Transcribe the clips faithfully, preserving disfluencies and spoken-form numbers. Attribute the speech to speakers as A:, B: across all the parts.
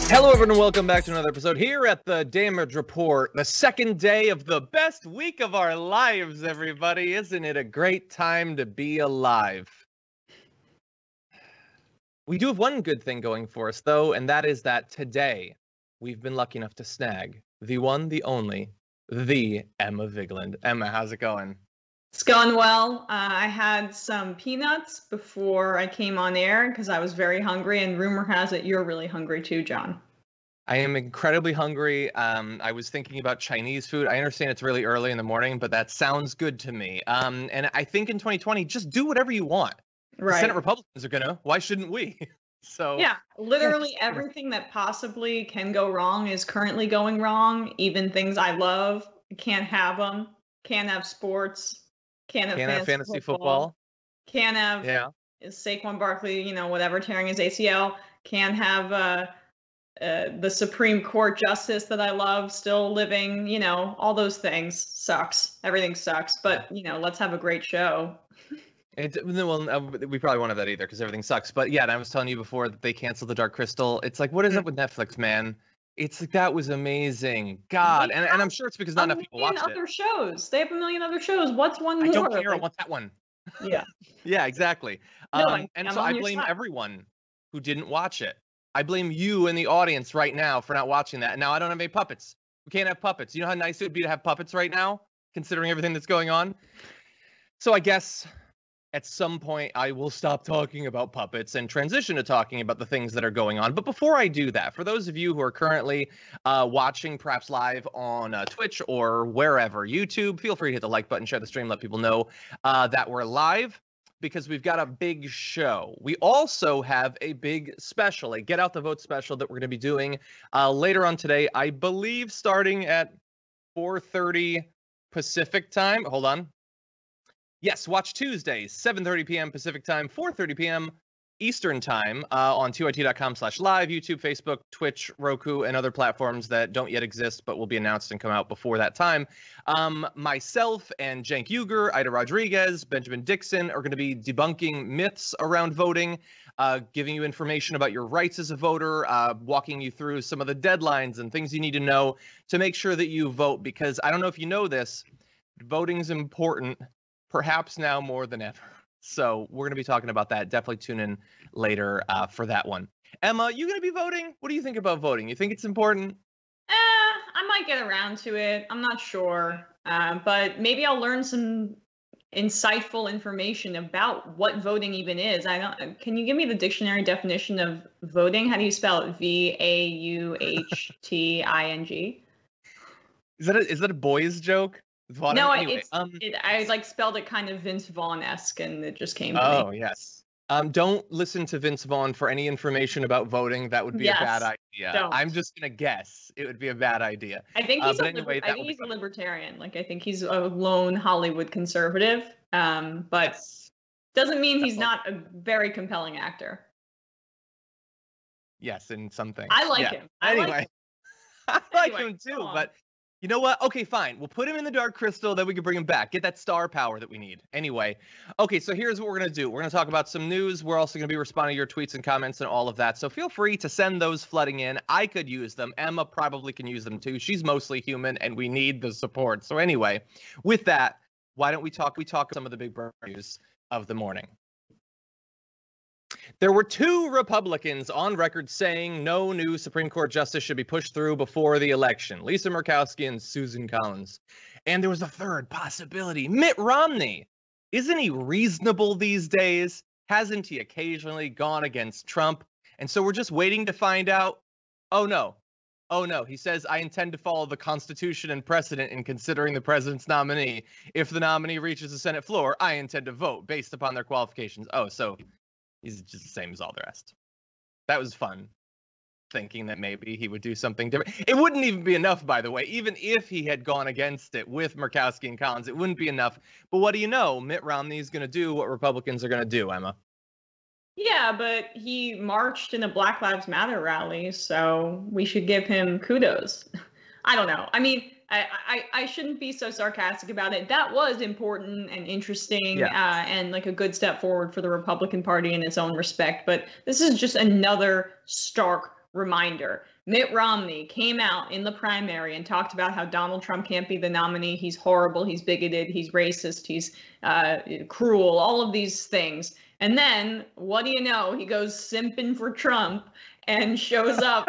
A: Hello, everyone, and welcome back to another episode here at the Damage Report, the second day of the best week of our lives, everybody. Isn't it a great time to be alive? We do have one good thing going for us, though, and that is that today we've been lucky enough to snag the one, the only, the Emma Vigeland. Emma, how's it going?
B: It's going well. Uh, I had some peanuts before I came on air because I was very hungry, and rumor has it you're really hungry too, John.
A: I am incredibly hungry. Um, I was thinking about Chinese food. I understand it's really early in the morning, but that sounds good to me. Um, and I think in twenty twenty, just do whatever you want.
B: Right.
A: The Senate Republicans are gonna. Why shouldn't we? So
B: yeah, literally everything that possibly can go wrong is currently going wrong. Even things I love, can't have them. Can't have sports. Can't have,
A: Can't
B: fantasy,
A: have fantasy football.
B: football. Can't have
A: yeah.
B: Saquon Barkley, you know, whatever, tearing his A C L. Can't have uh, uh, the Supreme Court justice that I love still living. You know, all those things sucks. Everything sucks. But you know, let's have a great show.
A: It, well, uh, we probably won't have that either because everything sucks. But yeah, and I was telling you before that they canceled The Dark Crystal. It's like, what is up with Netflix, man? It's like, that was amazing. God. And, and I'm sure it's because not enough people watched
B: other
A: it.
B: shows. They have a million other shows. What's one more?
A: I don't care.
B: Like,
A: I want that one.
B: Yeah.
A: yeah, exactly.
B: No,
A: um,
B: I'm,
A: and
B: I'm
A: so I
B: your
A: blame
B: side.
A: everyone who didn't watch it. I blame you in the audience right now for not watching that. Now I don't have any puppets. We can't have puppets. You know how nice it would be to have puppets right now, considering everything that's going on? So I guess at some point, I will stop talking about puppets and transition to talking about the things that are going on. But before I do that, for those of you who are currently uh, watching perhaps live on uh, Twitch or wherever, YouTube, feel free to hit the like button, share the stream, let people know uh, that we're live because we've got a big show. We also have a big special, a Get Out the Vote special that we're going to be doing uh, later on today, I believe starting at four thirty Pacific time. Hold on. Yes, watch Tuesdays, seven thirty p.m. Pacific time, four thirty p.m. Eastern time uh, on T Y T dot com slash live, YouTube, Facebook, Twitch, Roku, and other platforms that don't yet exist but will be announced and come out before that time. Um, myself and Cenk Uygur, Ida Rodriguez, Benjamin Dixon are going to be debunking myths around voting, uh, giving you information about your rights as a voter, uh, walking you through some of the deadlines and things you need to know to make sure that you vote, because I don't know if you know this, voting's important. Perhaps now more than ever. So we're going to be talking about that. Definitely tune in later uh, for that one. Emma, you going to be voting? What do you think about voting? You think it's important?
B: Eh, I might get around to it. I'm not sure. Uh, but maybe I'll learn some insightful information about what voting even is. I don't. Can you give me the dictionary definition of voting? How do you spell it? V A U H T I N G?
A: Is that a, is that a boys joke? Vaughn,
B: no,
A: anyway,
B: it's,
A: um,
B: it, I like spelled it kind of Vince Vaughn-esque, and it just came to
A: oh,
B: me.
A: yes. Um, don't listen to Vince Vaughn for any information about voting. That would be
B: yes,
A: a bad idea.
B: Don't.
A: I'm just gonna guess it would be a bad idea.
B: I think he's,
A: uh,
B: a,
A: anyway,
B: liber- I think he's a libertarian. Like I think he's a lone Hollywood conservative. Um, but
A: yes.
B: doesn't mean he's not a very compelling actor.
A: Yes, in some things.
B: I like
A: yeah.
B: him. I
A: anyway,
B: like him.
A: I like
B: Anyway,
A: him too,
B: go on.
A: but. You know what? Okay, fine. We'll put him in the Dark Crystal, then we can bring him back. Get that star power that we need. Anyway, okay, so here's what we're going to do. We're going to talk about some news. We're also going to be responding to your tweets and comments and all of that. So feel free to send those flooding in. I could use them. Emma probably can use them too. She's mostly human, and we need the support. So anyway, with that, why don't we talk? We talk some of the big news of the morning. There were two Republicans on record saying no new Supreme Court justice should be pushed through before the election, Lisa Murkowski and Susan Collins. And there was a third possibility, Mitt Romney. Isn't he reasonable these days? Hasn't he occasionally gone against Trump? And so we're just waiting to find out. Oh, no. Oh, no. He says, I intend to follow the Constitution and precedent in considering the president's nominee. If the nominee reaches the Senate floor, I intend to vote based upon their qualifications. Oh, so he's just the same as all the rest. That was fun, thinking that maybe he would do something different. It wouldn't even be enough, by the way. Even if he had gone against it with Murkowski and Collins, it wouldn't be enough. But what do you know? Mitt Romney is going to do what Republicans are going to do, Emma.
B: Yeah, but he marched in a Black Lives Matter rally, so we should give him kudos. I don't know. I mean, I, I, I shouldn't be so sarcastic about it. That was important and interesting,
A: yeah.
B: uh, and like a good step forward for the Republican Party in its own respect. But this is just another stark reminder. Mitt Romney came out in the primary and talked about how Donald Trump can't be the nominee. He's horrible. He's bigoted. He's racist. He's uh, cruel. All of these things. And then, what do you know? He goes simping for Trump and shows up.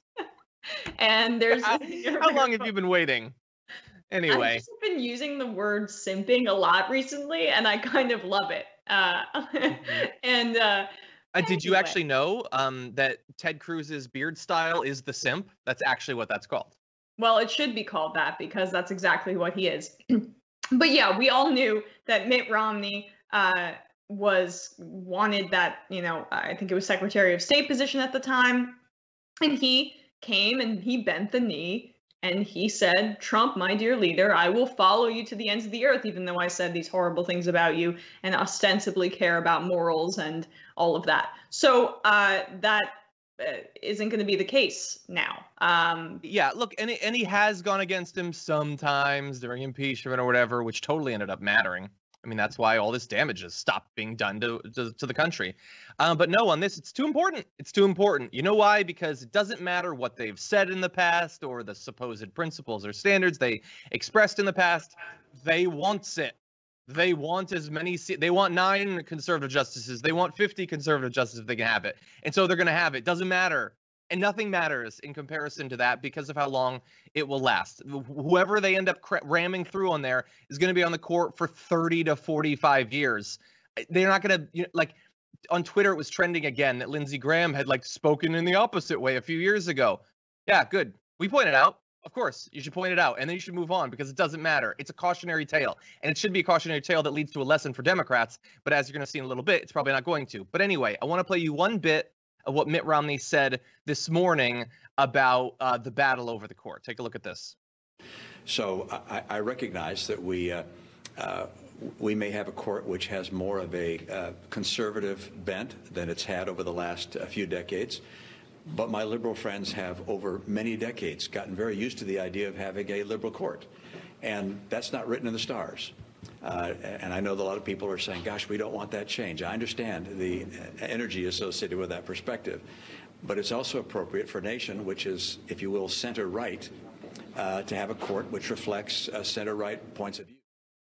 B: And there's
A: how, how long have you been waiting? Anyway,
B: I've just been using the word simping a lot recently, and I kind of love it. Uh, mm-hmm. And uh,
A: uh, did you actually know um, that Ted Cruz's beard style is the simp? That's actually what that's called.
B: Well, it should be called that because that's exactly what he is. But yeah, we all knew that Mitt Romney uh, was wanted that, you know, I think it was Secretary of State position at the time, and he came and he bent the knee and he said, Trump, my dear leader, I will follow you to the ends of the earth, even though I said these horrible things about you and ostensibly care about morals and all of that. So uh, that uh, isn't going to be the case now. Um,
A: yeah, look, and, and he has gone against him sometimes during impeachment or whatever, which totally ended up mattering. I mean, that's why all this damage has stopped being done to, to, to the country. Um, but no, on this, it's too important. It's too important. You know why? Because it doesn't matter what they've said in the past or the supposed principles or standards they expressed in the past. They want it. They want as many. They want nine conservative justices. They want fifty conservative justices if they can have it. And so they're going to have it. Doesn't matter. And nothing matters in comparison to that because of how long it will last. Whoever they end up ramming through on there is going to be on the court for thirty to forty-five years. They're not going to, you know, like on Twitter, it was trending again that Lindsey Graham had like spoken in the opposite way a few years ago. Yeah, good. We pointed out. Of course, you should point it out, and then you should move on because it doesn't matter. It's a cautionary tale, and it should be a cautionary tale that leads to a lesson for Democrats. But as you're going to see in a little bit, it's probably not going to. But anyway, I want to play you one bit of what Mitt Romney said this morning about uh, the battle over the court. Take a look at this.
C: So I, I recognize that we uh, uh, we may have a court which has more of a uh, conservative bent than it's had over the last uh, few decades. But my liberal friends have, over many decades, gotten very used to the idea of having a liberal court. And that's not written in the stars. Uh, and I know that a lot of people are saying, gosh, we don't want that change. I understand the energy associated with that perspective. But it's also appropriate for a nation which is, if you will, center-right, uh, to have a court which reflects uh, center-right points of view.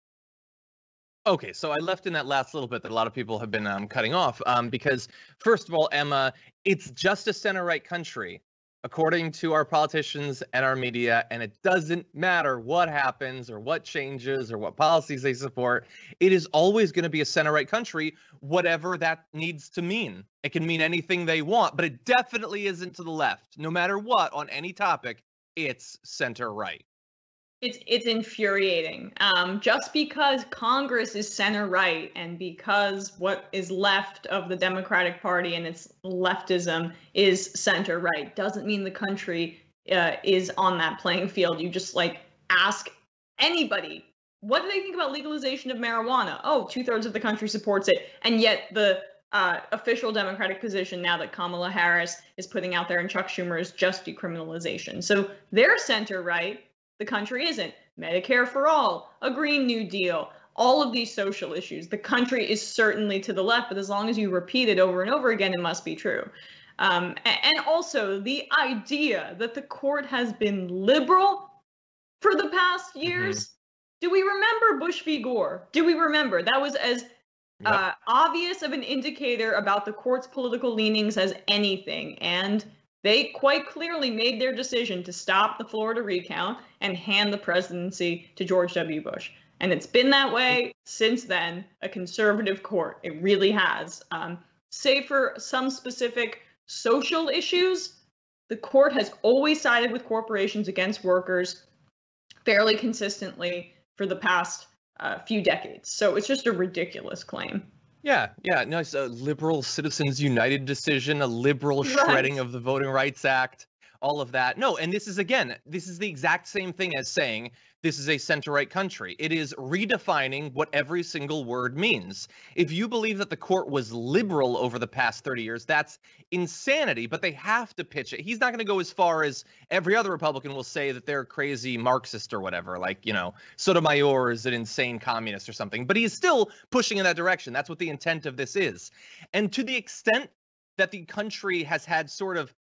A: Okay, so I left in that last little bit that a lot of people have been um, cutting off um, because, first of all, Emma, it's just a center-right country, according to our politicians and our media, and it doesn't matter what happens or what changes or what policies they support. It is always going to be a center-right country, whatever that needs to mean. It can mean anything they want, but it definitely isn't to the left. No matter what, on any topic, it's center-right.
B: It's it's infuriating. Um, just because Congress is center right and because what is left of the Democratic Party and its leftism is center right doesn't mean the country uh, is on that playing field. You just like ask anybody, what do they think about legalization of marijuana? Oh, two thirds of the country supports it, and yet the uh, official Democratic position now that Kamala Harris is putting out there and Chuck Schumer is just decriminalization. So they're center right. The country isn't. Medicare for all, a Green New Deal, all of these social issues. The country is certainly to the left, but as long as you repeat it over and over again, it must be true. Um, and also the idea that the court has been liberal for the past years. Mm-hmm. Do we remember Bush v. Gore? Do we remember? That was as yep. uh, obvious of an indicator about the court's political leanings as anything. And they quite clearly made their decision to stop the Florida recount and hand the presidency to George W. Bush. And it's been that way since then, a conservative court. It really has. Um, save for some specific social issues, the court has always sided with corporations against workers fairly consistently for the past uh, few decades. So it's just a ridiculous claim.
A: Yeah, yeah, no, it's a liberal Citizens United decision, a liberal right. shredding of the Voting Rights Act, all of that. No, and this is, again, this is the exact same thing as saying this is a center-right country. It is redefining what every single word means. If you believe that the court was liberal over the past thirty years, that's insanity, but they have to pitch it. He's not going to go as far as every other Republican will say that they're crazy Marxist or whatever, like, you know, Sotomayor is an insane communist or something, but he is still pushing in that direction. That's what the intent of this is. And to the extent that the country has had sort of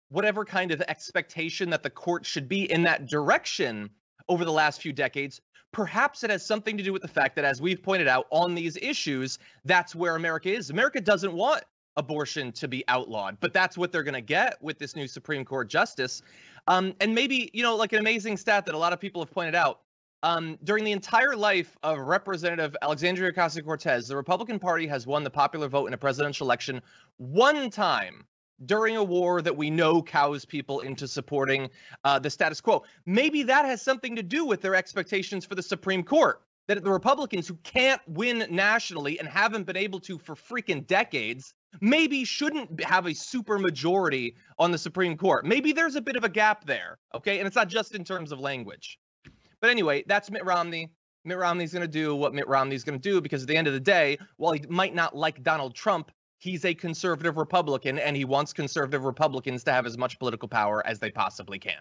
A: whatever kind of expectation that the court should be in that direction over the last few decades, perhaps it has something to do with the fact that, as we've pointed out on these issues, that's where America is. America doesn't want abortion to be outlawed, but that's what they're going to get with this new Supreme Court justice. Um, and maybe, you know, like an amazing stat that a lot of people have pointed out, um, during the entire life of Representative Alexandria Ocasio-Cortez, the Republican Party has won the popular vote in a presidential election one time during a war that we know cows people into supporting uh, the status quo. Maybe that has something to do with their expectations for the Supreme Court, that the Republicans who can't win nationally and haven't been able to for freaking decades maybe shouldn't have a super majority on the Supreme Court. Maybe there's a bit of a gap there, okay? And it's not just in terms of language. But anyway, that's Mitt Romney. Mitt Romney's going to do what Mitt Romney's going to do, because at the end of the day, while he might not like Donald Trump, he's a conservative Republican, and he wants conservative Republicans to have as much political power as they possibly can.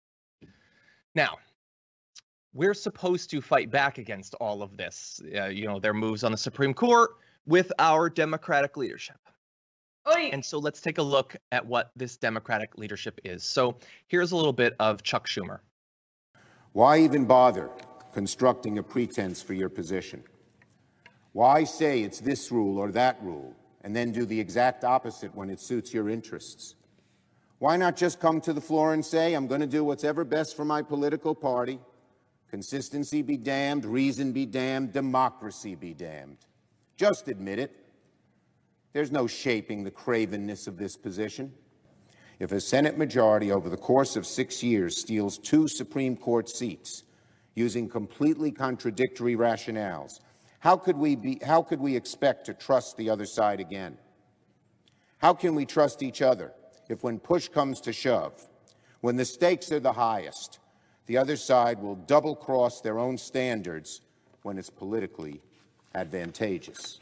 A: Now, we're supposed to fight back against all of this, uh, you know, their moves on the Supreme Court with our Democratic leadership.
B: Oy.
A: And so let's take a look at what this Democratic leadership is. So here's a little bit of Chuck Schumer.
D: Why even bother constructing a pretense for your position? Why say it's this rule or that rule and then do the exact opposite when it suits your interests? Why not just come to the floor and say, I'm going to do what's ever best for my political party? Consistency be damned, reason be damned, democracy be damned. Just admit it. There's no shaping the cravenness of this position. If a Senate majority over the course of six years steals two Supreme Court seats using completely contradictory rationales, how could we be, how could we expect to trust the other side again? How can we trust each other if, when push comes to shove, when the stakes are the highest, the other side will double-cross their own standards when it's politically advantageous?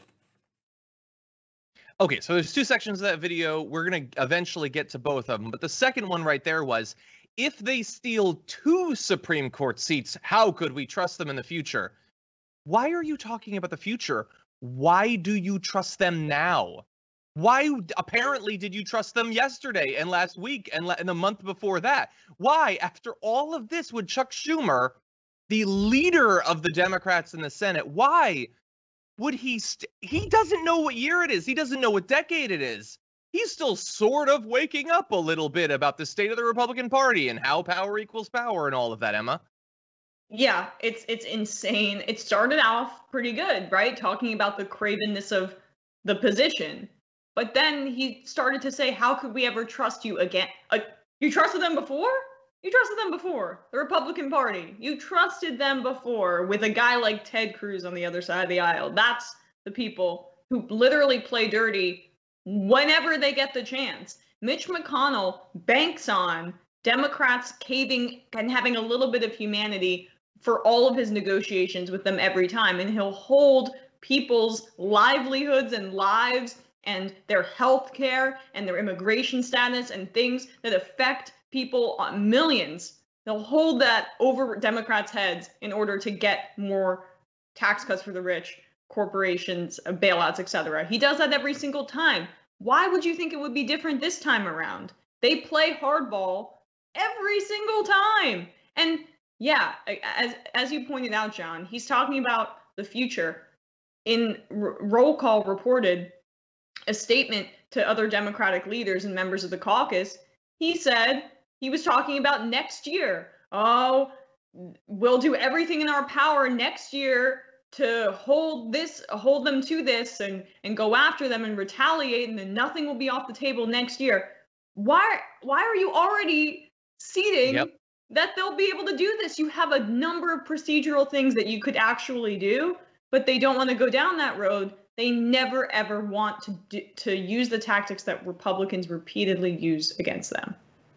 A: Okay, so there's two sections of that video. We're going to eventually get to both of them. But the second one right there was, if they steal two Supreme Court seats, how could we trust them in the future? Why are you talking about the future? Why do you trust them now? Why apparently did you trust them yesterday and last week and, and the month before that? Why, after all of this, would Chuck Schumer, the leader of the Democrats in the Senate, why would he, st- he doesn't know what year it is. He doesn't know what decade it is. He's still sort of waking up a little bit about the state of the Republican Party and how power equals power and all of that, Emma.
B: Yeah, it's it's insane. It started off pretty good, right? Talking about the cravenness of the position. But then he started to say, how could we ever trust you again? Uh, you trusted them before? You trusted them before. The Republican Party. You trusted them before with a guy like Ted Cruz on the other side of the aisle. That's the people who literally play dirty whenever they get the chance. Mitch McConnell banks on Democrats caving and having a little bit of humanity for all of his negotiations with them every time. And he'll hold people's livelihoods and lives and their health care and their immigration status and things that affect people, on millions. They'll hold that over Democrats' heads in order to get more tax cuts for the rich, corporations, bailouts, et cetera. He does that every single time. Why would you think it would be different this time around? They play hardball every single time. And yeah, as as you pointed out, John, he's talking about the future. In R- Roll Call reported a statement to other Democratic leaders and members of the caucus. He said he was talking about next year. Oh, we'll do everything in our power next year to hold this, hold them to this and, and go after them and retaliate, and then nothing will be off the table next year. Why, why are you already seeding yep. that they'll be able to do this? You have a number of procedural things that you could actually do, but they don't want to go down that road. They never, ever want to do, to use the tactics that Republicans repeatedly use against them.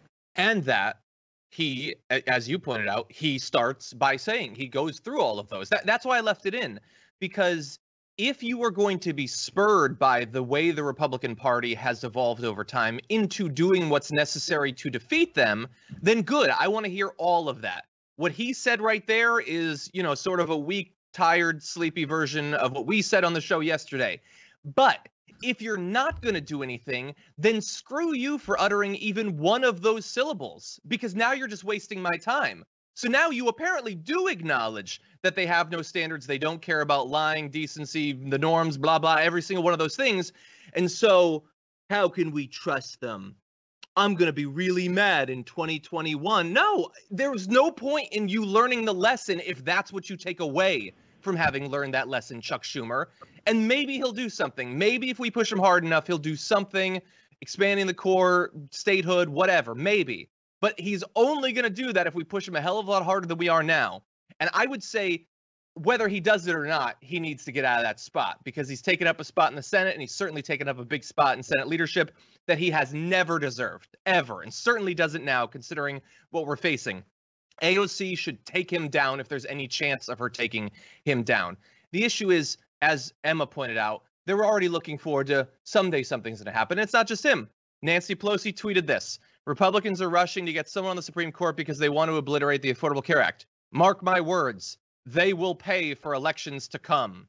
A: And that he, as you pointed out, he starts by saying, he goes through all of those. That, that's why I left it in, because if you are going to be spurred by the way the Republican Party has evolved over time into doing what's necessary to defeat them, then good. I want to hear all of that. What he said right there is, you know, sort of a weak, tired, sleepy version of what we said on the show yesterday. But if you're not going to do anything, then screw you for uttering even one of those syllables, because now you're just wasting my time. So now you apparently do acknowledge that they have no standards. They don't care about lying, decency, the norms, blah, blah, every single one of those things. And so how can we trust them? I'm going to be really mad in twenty twenty-one. No, there's no point in you learning the lesson if that's what you take away from having learned that lesson, Chuck Schumer. And maybe he'll do something. Maybe if we push him hard enough, he'll do something, expanding the core, statehood, whatever, maybe. But he's only going to do that if we push him a hell of a lot harder than we are now. And I would say whether he does it or not, he needs to get out of that spot, because he's taken up a spot in the Senate, and he's certainly taken up a big spot in Senate leadership that he has never deserved, ever, and certainly doesn't now, considering what we're facing. A O C should take him down if there's any chance of her taking him down. The issue is, as Emma pointed out, they were already looking forward to someday something's going to happen. And it's not just him. Nancy Pelosi tweeted this: Republicans are rushing to get someone on the Supreme Court because they want to obliterate the Affordable Care Act. Mark my words, they will pay for elections to come.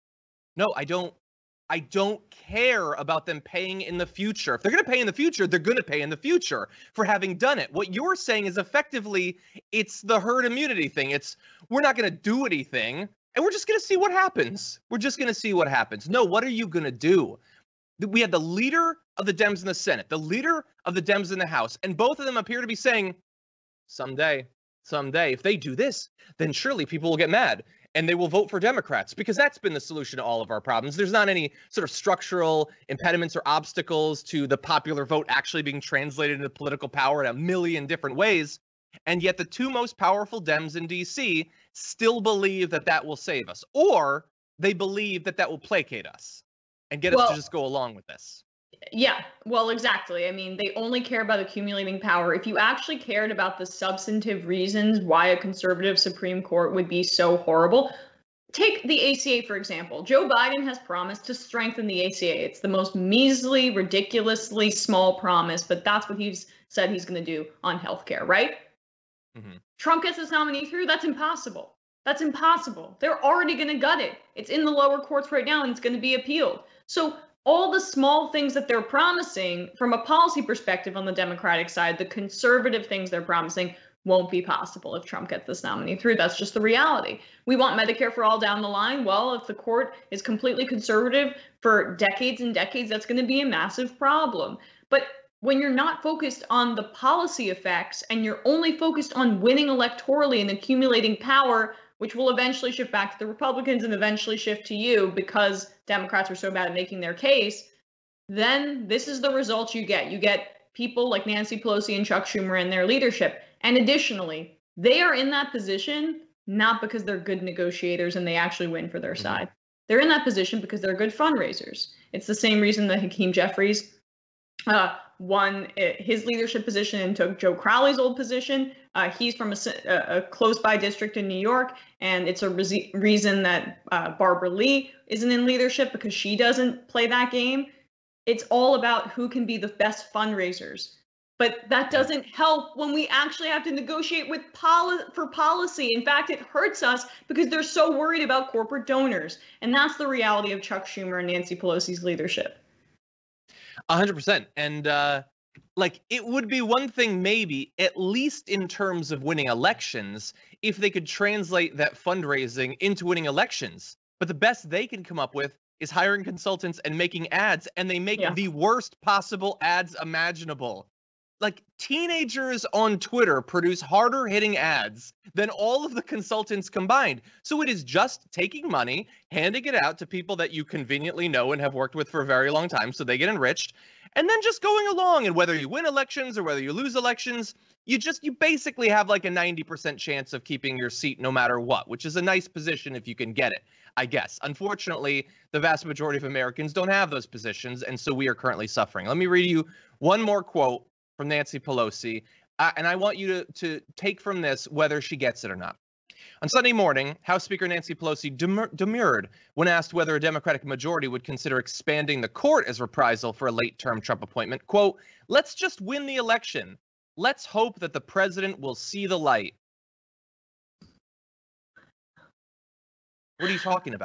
A: No, I don't. I don't care about them paying in the future. If they're going to pay in the future, they're going to pay in the future for having done it. What you're saying is effectively it's the herd immunity thing. It's we're not going to do anything, and we're just going to see what happens. We're just going to see what happens. No, what are you going to do? We had the leader of the Dems in the Senate, the leader of the Dems in the House, and both of them appear to be saying, someday, someday, if they do this, then surely people will get mad and they will vote for Democrats, because that's been the solution to all of our problems. There's not any sort of structural impediments or obstacles to the popular vote actually being translated into political power in a million different ways. And yet the two most powerful Dems in D C still believe that that will save us, or they believe that that will placate us and get well, us to just go along with this.
B: Yeah, well, exactly. I mean, they only care about accumulating power. If you actually cared about the substantive reasons why a conservative Supreme Court would be so horrible, take the A C A, for example. Joe Biden has promised to strengthen the A C A. It's the most measly, ridiculously small promise, but that's what he's said he's going to do on healthcare, right? Mm-hmm. Trump gets his nominee through. That's impossible. That's impossible. They're already going to gut it. It's in the lower courts right now, and it's going to be appealed. So all the small things that they're promising from a policy perspective on the Democratic side, the conservative things they're promising, won't be possible if Trump gets this nominee through. That's just the reality. We want Medicare for all down the line. Well, if the court is completely conservative for decades and decades, that's going to be a massive problem. But when you're not focused on the policy effects and you're only focused on winning electorally and accumulating power, which will eventually shift back to the Republicans and eventually shift to you because Democrats are so bad at making their case, then this is the result you get. You get people like Nancy Pelosi and Chuck Schumer and their leadership. And additionally, they are in that position not because they're good negotiators and they actually win for their side. They're in that position because they're good fundraisers. It's the same reason that Hakeem Jeffries uh, won his leadership position and took Joe Crowley's old position. Uh, he's from a, a close-by district in New York, and it's a re- reason that uh, Barbara Lee isn't in leadership, because she doesn't play that game. It's all about who can be the best fundraisers. But that doesn't help when we actually have to negotiate with poli- for policy. In fact, it hurts us because they're so worried about corporate donors. And that's the reality of Chuck Schumer and Nancy Pelosi's leadership.
A: A hundred percent. And uh, like, it would be one thing, maybe, at least in terms of winning elections, if they could translate that fundraising into winning elections. But the best they can come up with is hiring consultants and making ads, and they make yeah. the worst possible ads imaginable. Like, teenagers on Twitter produce harder hitting ads than all of the consultants combined. So it is just taking money, handing it out to people that you conveniently know and have worked with for a very long time, so they get enriched, and then just going along. And whether you win elections or whether you lose elections, you just, you basically have like a ninety percent chance of keeping your seat no matter what, which is a nice position if you can get it, I guess. Unfortunately, the vast majority of Americans don't have those positions, and so we are currently suffering. Let me read you one more quote from Nancy Pelosi, uh, and I want you to, to take from this whether she gets it or not. On Sunday morning, House Speaker Nancy Pelosi demur- demurred when asked whether a Democratic majority would consider expanding the court as reprisal for a late-term Trump appointment. Quote, "Let's just win the election. Let's hope that the president will see the light." What are you talking about?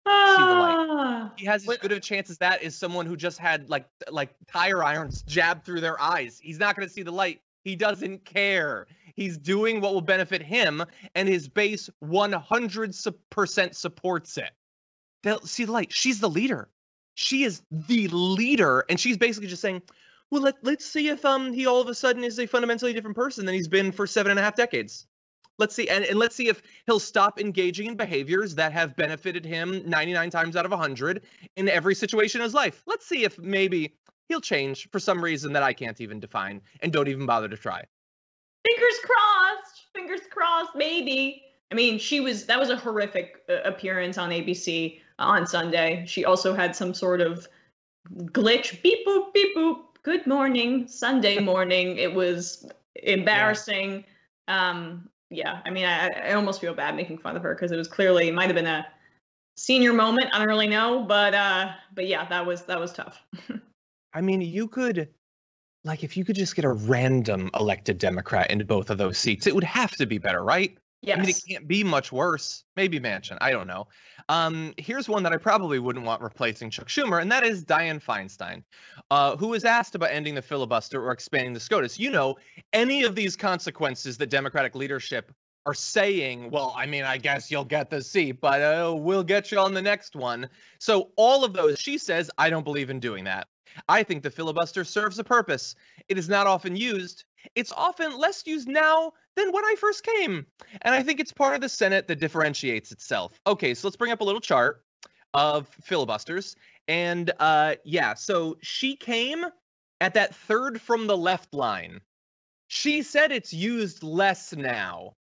A: see the light.
B: Ah.
A: He has as
B: What-
A: good of a chance as that as someone who just had like like tire irons jabbed through their eyes. He's not going to see the light. He doesn't care. He's doing what will benefit him, and his base one hundred percent supports it. They'll see the light. She's the leader. She is the leader, and she's basically just saying, well, let, let's see if um he all of a sudden is a fundamentally different person than he's been for seven and a half decades. Let's see, and, and let's see if he'll stop engaging in behaviors that have benefited him ninety-nine times out of one hundred in every situation in his life. Let's see if maybe he'll change for some reason that I can't even define and don't even bother to try.
B: Fingers crossed. Fingers crossed. Maybe. I mean, she was. That was a horrific uh, appearance on A B C on Sunday. She also had some sort of glitch. Beep boop beep boop. Good morning. Sunday morning. It was embarrassing. Um. Yeah. I mean, I, I almost feel bad making fun of her because it was clearly it might have been a senior moment. I don't really know, but uh. But yeah, that was that was tough.
A: I mean, you could, like, if you could just get a random elected Democrat into both of those seats, it would have to be better, right?
B: Yes.
A: I mean, it can't be much worse. Maybe Manchin. I don't know. Um, here's one that I probably wouldn't want replacing Chuck Schumer, and that is Dianne Feinstein, uh, who was asked about ending the filibuster or expanding the SCOTUS. You know, any of these consequences that Democratic leadership are saying, well, I mean, I guess you'll get the seat, but uh, we'll get you on the next one. So all of those, she says, I don't believe in doing that. I think the filibuster serves a purpose. It is not often used. It's often less used now than when I first came. And I think it's part of the Senate that differentiates itself. Okay, so let's bring up a little chart of filibusters. And uh, yeah, so she came at that third from the left line. She said it's used less now.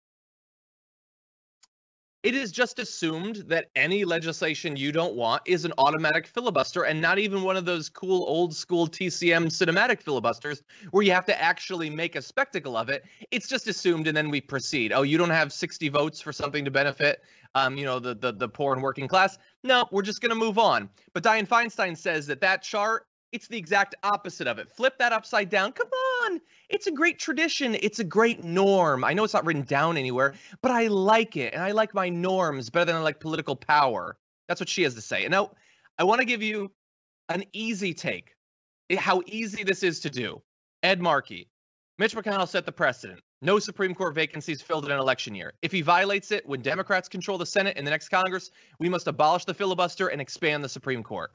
A: It is just assumed that any legislation you don't want is an automatic filibuster, and not even one of those cool old school T C M cinematic filibusters where you have to actually make a spectacle of it. It's just assumed, and then we proceed. Oh, you don't have sixty votes for something to benefit, um, you know, the the the poor and working class? No, we're just gonna move on. But Dianne Feinstein says that that chart, it's the exact opposite of it. Flip that upside down. Come on. It's a great tradition. It's a great norm. I know it's not written down anywhere, but I like it. And I like my norms better than I like political power. That's what she has to say. And now I want to give you an easy take. How easy this is to do. Ed Markey. Mitch McConnell set the precedent. No Supreme Court vacancies filled in an election year. If he violates it when Democrats control the Senate in the next Congress, we must abolish the filibuster and expand the Supreme Court.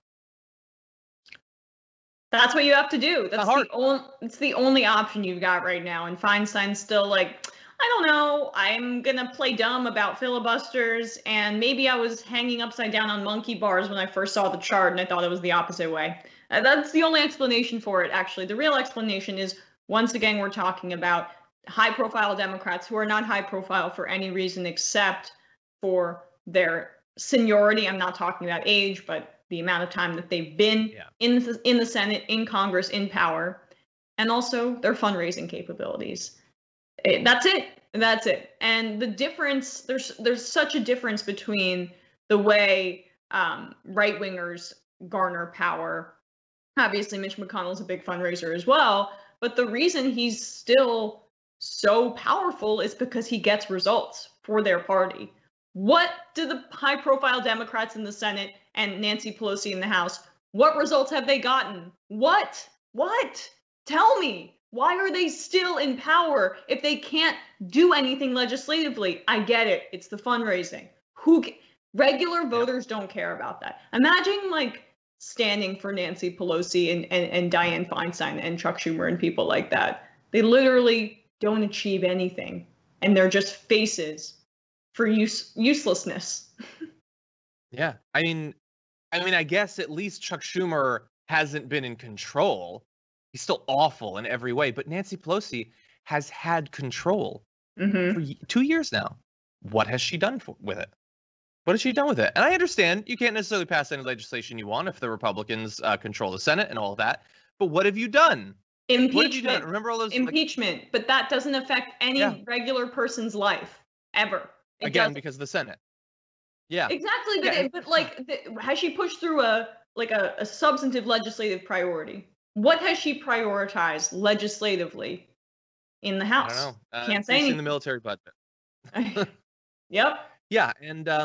B: That's what you have to do. That's
A: hard.
B: the only. It's the only option you've got right now. And Feinstein's still like, I don't know. I'm gonna play dumb about filibusters, and maybe I was hanging upside down on monkey bars when I first saw the chart, and I thought it was the opposite way. Uh, that's the only explanation for it. Actually, the real explanation is once again we're talking about high-profile Democrats who are not high-profile for any reason except for their seniority. I'm not talking about age, but the amount of time that they've been
A: Yeah.
B: in the, in the Senate, in Congress, in power, and also their fundraising capabilities. It, that's it. That's it. And the difference, there's there's such a difference between the way um, right-wingers garner power. Obviously, Mitch McConnell's a big fundraiser as well, but the reason he's still so powerful is because he gets results for their party. What do the high-profile Democrats in the Senate and Nancy Pelosi in the House, what results have they gotten? What? What? Tell me. Why are they still in power if they can't do anything legislatively? I get it. It's the fundraising. Who? Regular voters don't care about that. Imagine like standing for Nancy Pelosi and, and, and Dianne Feinstein and Chuck Schumer and people like that. They literally don't achieve anything, and they're just faces for use uselessness.
A: Yeah, I mean, I mean, I guess at least Chuck Schumer hasn't been in control. He's still awful in every way, but Nancy Pelosi has had control
B: Mm-hmm.
A: for y- two years now. What has she done for, with it? What has she done with it? And I understand you can't necessarily pass any legislation you want if the Republicans uh, control the Senate and all of that. But what have you done? What have you done?
B: Impeachment.
A: Remember all those? like,
B: Impeachment, but that doesn't affect any
A: Yeah.
B: regular person's life ever. It
A: again,
B: doesn't.
A: because of the Senate. Yeah.
B: Exactly, but
A: Yeah,
B: it, but like, the, has she pushed through a like a, a substantive legislative priority? What has she prioritized legislatively in the
A: I
B: House?
A: don't know. Uh,
B: Can't say
A: increasing
B: anything.
A: the military budget.
B: Yep.
A: Yeah, and um,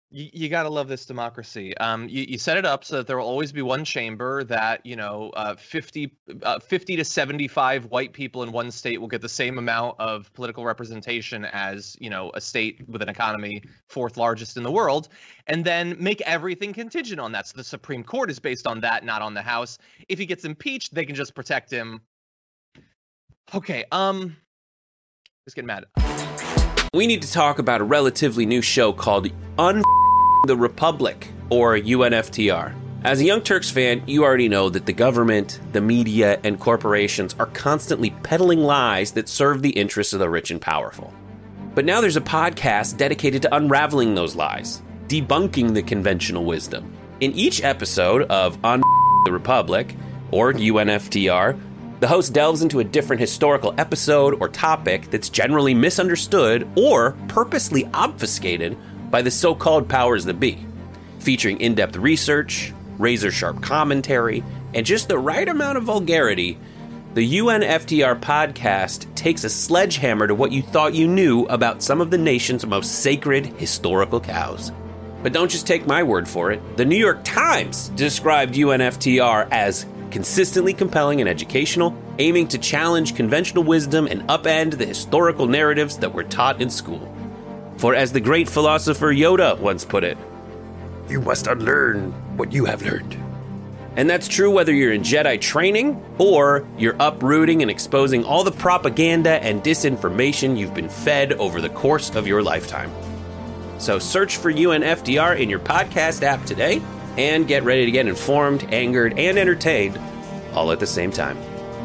A: You, you got to love this democracy. Um, you, you set it up so that there will always be one chamber that, you know, uh, fifty, uh, fifty to seventy-five white people in one state will get the same amount of political representation as, you know, a state with an economy fourth largest in the world, and then make everything contingent on that. So the Supreme Court is based on that, not on the House. If he gets impeached, they can just protect him. Okay, um, just getting mad.
E: We need to talk about a relatively new show called Un the Republic, or U N F T R. As a Young Turks fan, you already know that the government, the media, and corporations are constantly peddling lies that serve the interests of the rich and powerful. But now there's a podcast dedicated to unraveling those lies, debunking the conventional wisdom. In each episode of Un the Republic, or U N F T R, the host delves into a different historical episode or topic that's generally misunderstood or purposely obfuscated by the so-called powers that be, featuring in-depth research, razor-sharp commentary, and just the right amount of vulgarity. The U N F T R podcast takes a sledgehammer to what you thought you knew about some of the nation's most sacred historical cows. But don't just take my word for it. The New York Times described U N F T R as consistently compelling and educational, aiming to challenge conventional wisdom and upend the historical narratives that were taught in school. For as the great philosopher Yoda once put it, you must unlearn what you have learned. And that's true whether you're in Jedi training or you're uprooting and exposing all the propaganda and disinformation you've been fed over the course of your lifetime. So search for U N F T R in your podcast app today and get ready to get informed, angered, and entertained all at the same time.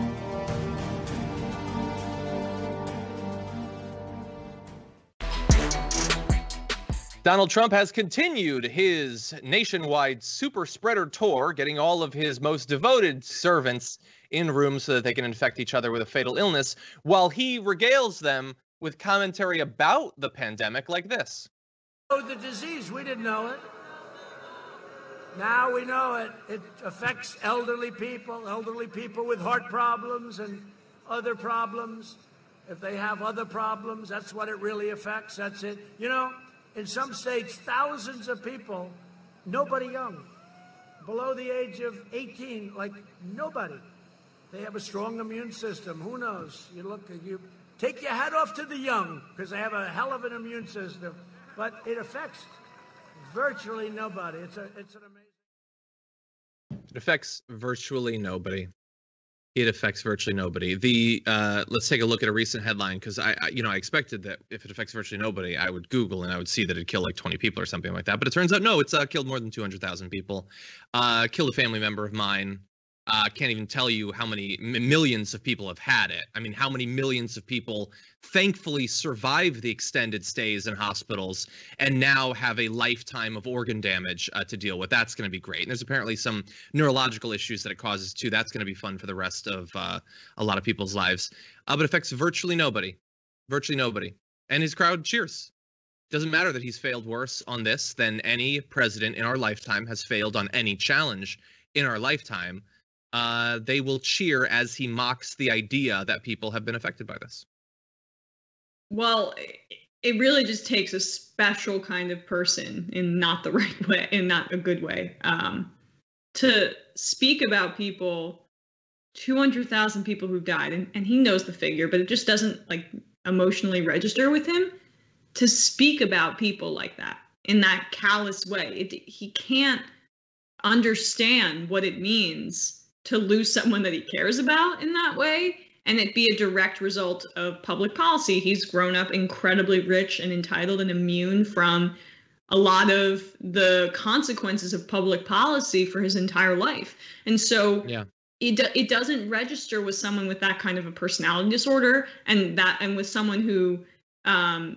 A: Donald Trump has continued his nationwide super spreader tour, getting all of his most devoted servants in rooms so that they can infect each other with a fatal illness, while he regales them with commentary about the pandemic like this.
F: Oh, the disease, we didn't know it. Now we know it. It affects elderly people, elderly people with heart problems and other problems. If they have other problems, that's what it really affects. That's it. You know, in some states, thousands of people, nobody young, below the age of eighteen, like nobody. They have a strong immune system. Who knows? You look, you take your hat off to the young because they have a hell of an immune system. But it affects virtually nobody. It's a, it's an amazing.
A: It affects virtually nobody. It affects virtually nobody. The uh, let's take a look at a recent headline, because I, I, you know, I expected that if it affects virtually nobody, I would Google and I would see that it killed like twenty people or something like that. But it turns out no, it's uh, killed more than two hundred thousand people. Uh, killed a family member of mine. I uh, can't even tell you how many m- millions of people have had it. I mean, how many millions of people thankfully survived the extended stays in hospitals and now have a lifetime of organ damage uh, to deal with. That's going to be great. And there's apparently some neurological issues that it causes too. That's going to be fun for the rest of uh, a lot of people's lives. Uh, but it affects virtually nobody, virtually nobody. And his crowd cheers. Doesn't matter that he's failed worse on this than any president in our lifetime has failed on any challenge in our lifetime. Uh, they will cheer as he mocks the idea that people have been affected by this.
B: Well, it really just takes a special kind of person in not the right way, in not a good way, um, to speak about people, two hundred thousand people who've died, and, and he knows the figure, but it just doesn't like emotionally register with him to speak about people like that in that callous way. It, he can't understand what it means to lose someone that he cares about in that way, and it be a direct result of public policy. He's grown up incredibly rich and entitled and immune from a lot of the consequences of public policy for his entire life. And so yeah. it, do, it doesn't register with someone with that kind of a personality disorder, and that and with someone who um,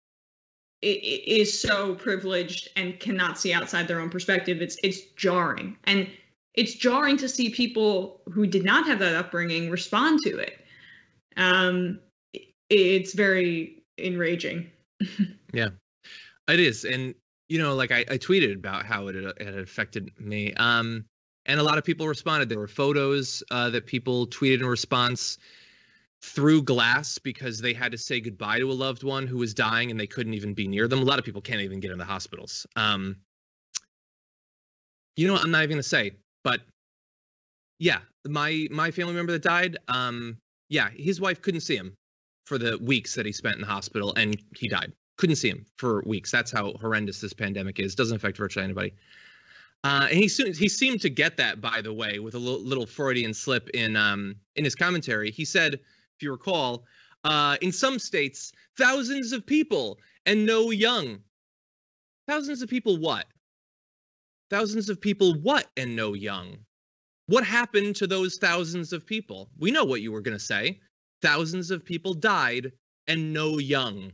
B: is so privileged and cannot see outside their own perspective. It's it's jarring. And it's jarring to see people who did not have that upbringing respond to it. Um, it's very enraging.
A: Yeah, it is. And, you know, like I, I tweeted about how it, it had affected me. Um, and a lot of people responded. There were photos uh, that people tweeted in response. through glass because they had to say goodbye to a loved one who was dying and they couldn't even be near them. A lot of people can't even get in the hospitals. Um, you know what? I'm not even gonna say, but yeah, my my family member that died, um, yeah, his wife couldn't see him for the weeks that he spent in the hospital, and he died. Couldn't see him for weeks. That's how horrendous this pandemic is. Doesn't affect virtually anybody. Uh, and he he seemed to get that, by the way, with a little, little Freudian slip in um in his commentary. He said, if you recall, uh, in some states, thousands of people and no young. Thousands of people what? Thousands of people what and no young? What happened to those thousands of people? We know what you were going to say. Thousands of people died and no young.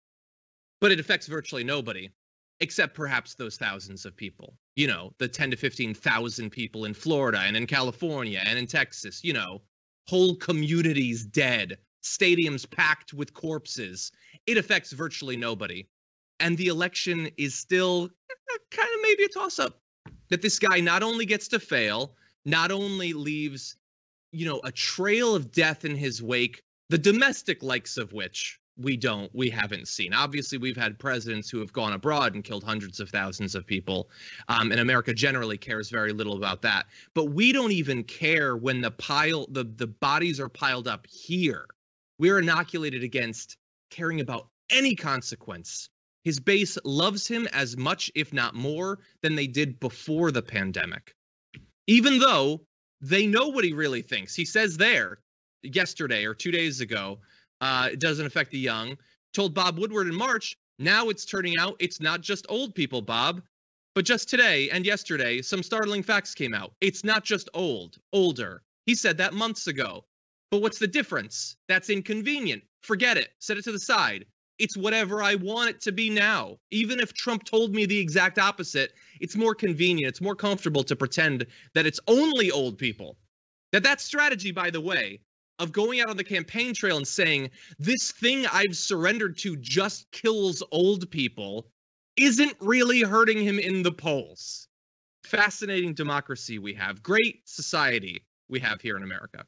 A: But it affects virtually nobody, except perhaps those thousands of people. You know, the ten to fifteen thousand people in Florida and in California and in Texas, you know. Whole communities dead, stadiums packed with corpses. It affects virtually nobody. And the election is still kind of maybe a toss-up. That this guy not only gets to fail, not only leaves, you know, a trail of death in his wake, the domestic likes of which we don't, we haven't seen. Obviously, we've had presidents who have gone abroad and killed hundreds of thousands of people. Um, and America generally cares very little about that. But we don't even care when the pile, the, the bodies are piled up here. We're inoculated against caring about any consequence. His base loves him as much, if not more, than they did before the pandemic. Even though they know what he really thinks. He says there yesterday or two days ago, Uh, it doesn't affect the young. Told Bob Woodward in March, now it's turning out it's not just old people, Bob. But just today and yesterday, some startling facts came out. It's not just old, older. He said that months ago. But what's the difference? That's inconvenient. Forget it. Set it to the side. It's whatever I want it to be now. Even if Trump told me the exact opposite, it's more convenient. It's more comfortable to pretend that it's only old people. That that strategy, by the way, of going out on the campaign trail and saying, this thing I've surrendered to just kills old people, isn't really hurting him in the polls. Fascinating democracy we have. Great society we have here in America.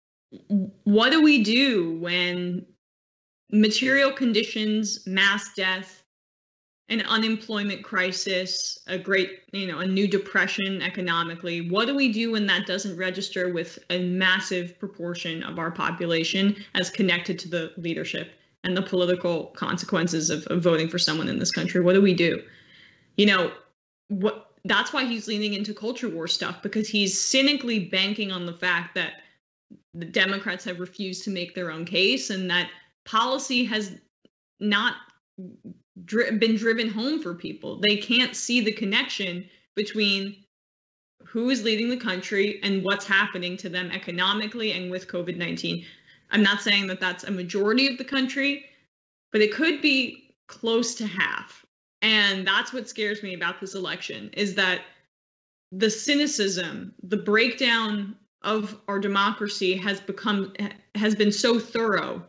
B: What do we do when material conditions, mass death, an unemployment crisis, a great, you know, a new depression economically? What do we do when that doesn't register with a massive proportion of our population as connected to the leadership and the political consequences of, of voting for someone in this country? What do we do? You know, what that's why he's leaning into culture war stuff, because he's cynically banking on the fact that the Democrats have refused to make their own case and that policy has not Dri- been driven home for people. They can't see the connection between who is leading the country and what's happening to them economically and with COVID nineteen. I'm not saying that that's a majority of the country, but it could be close to half. And that's what scares me about this election, is that the cynicism, the breakdown of our democracy has become has been so thorough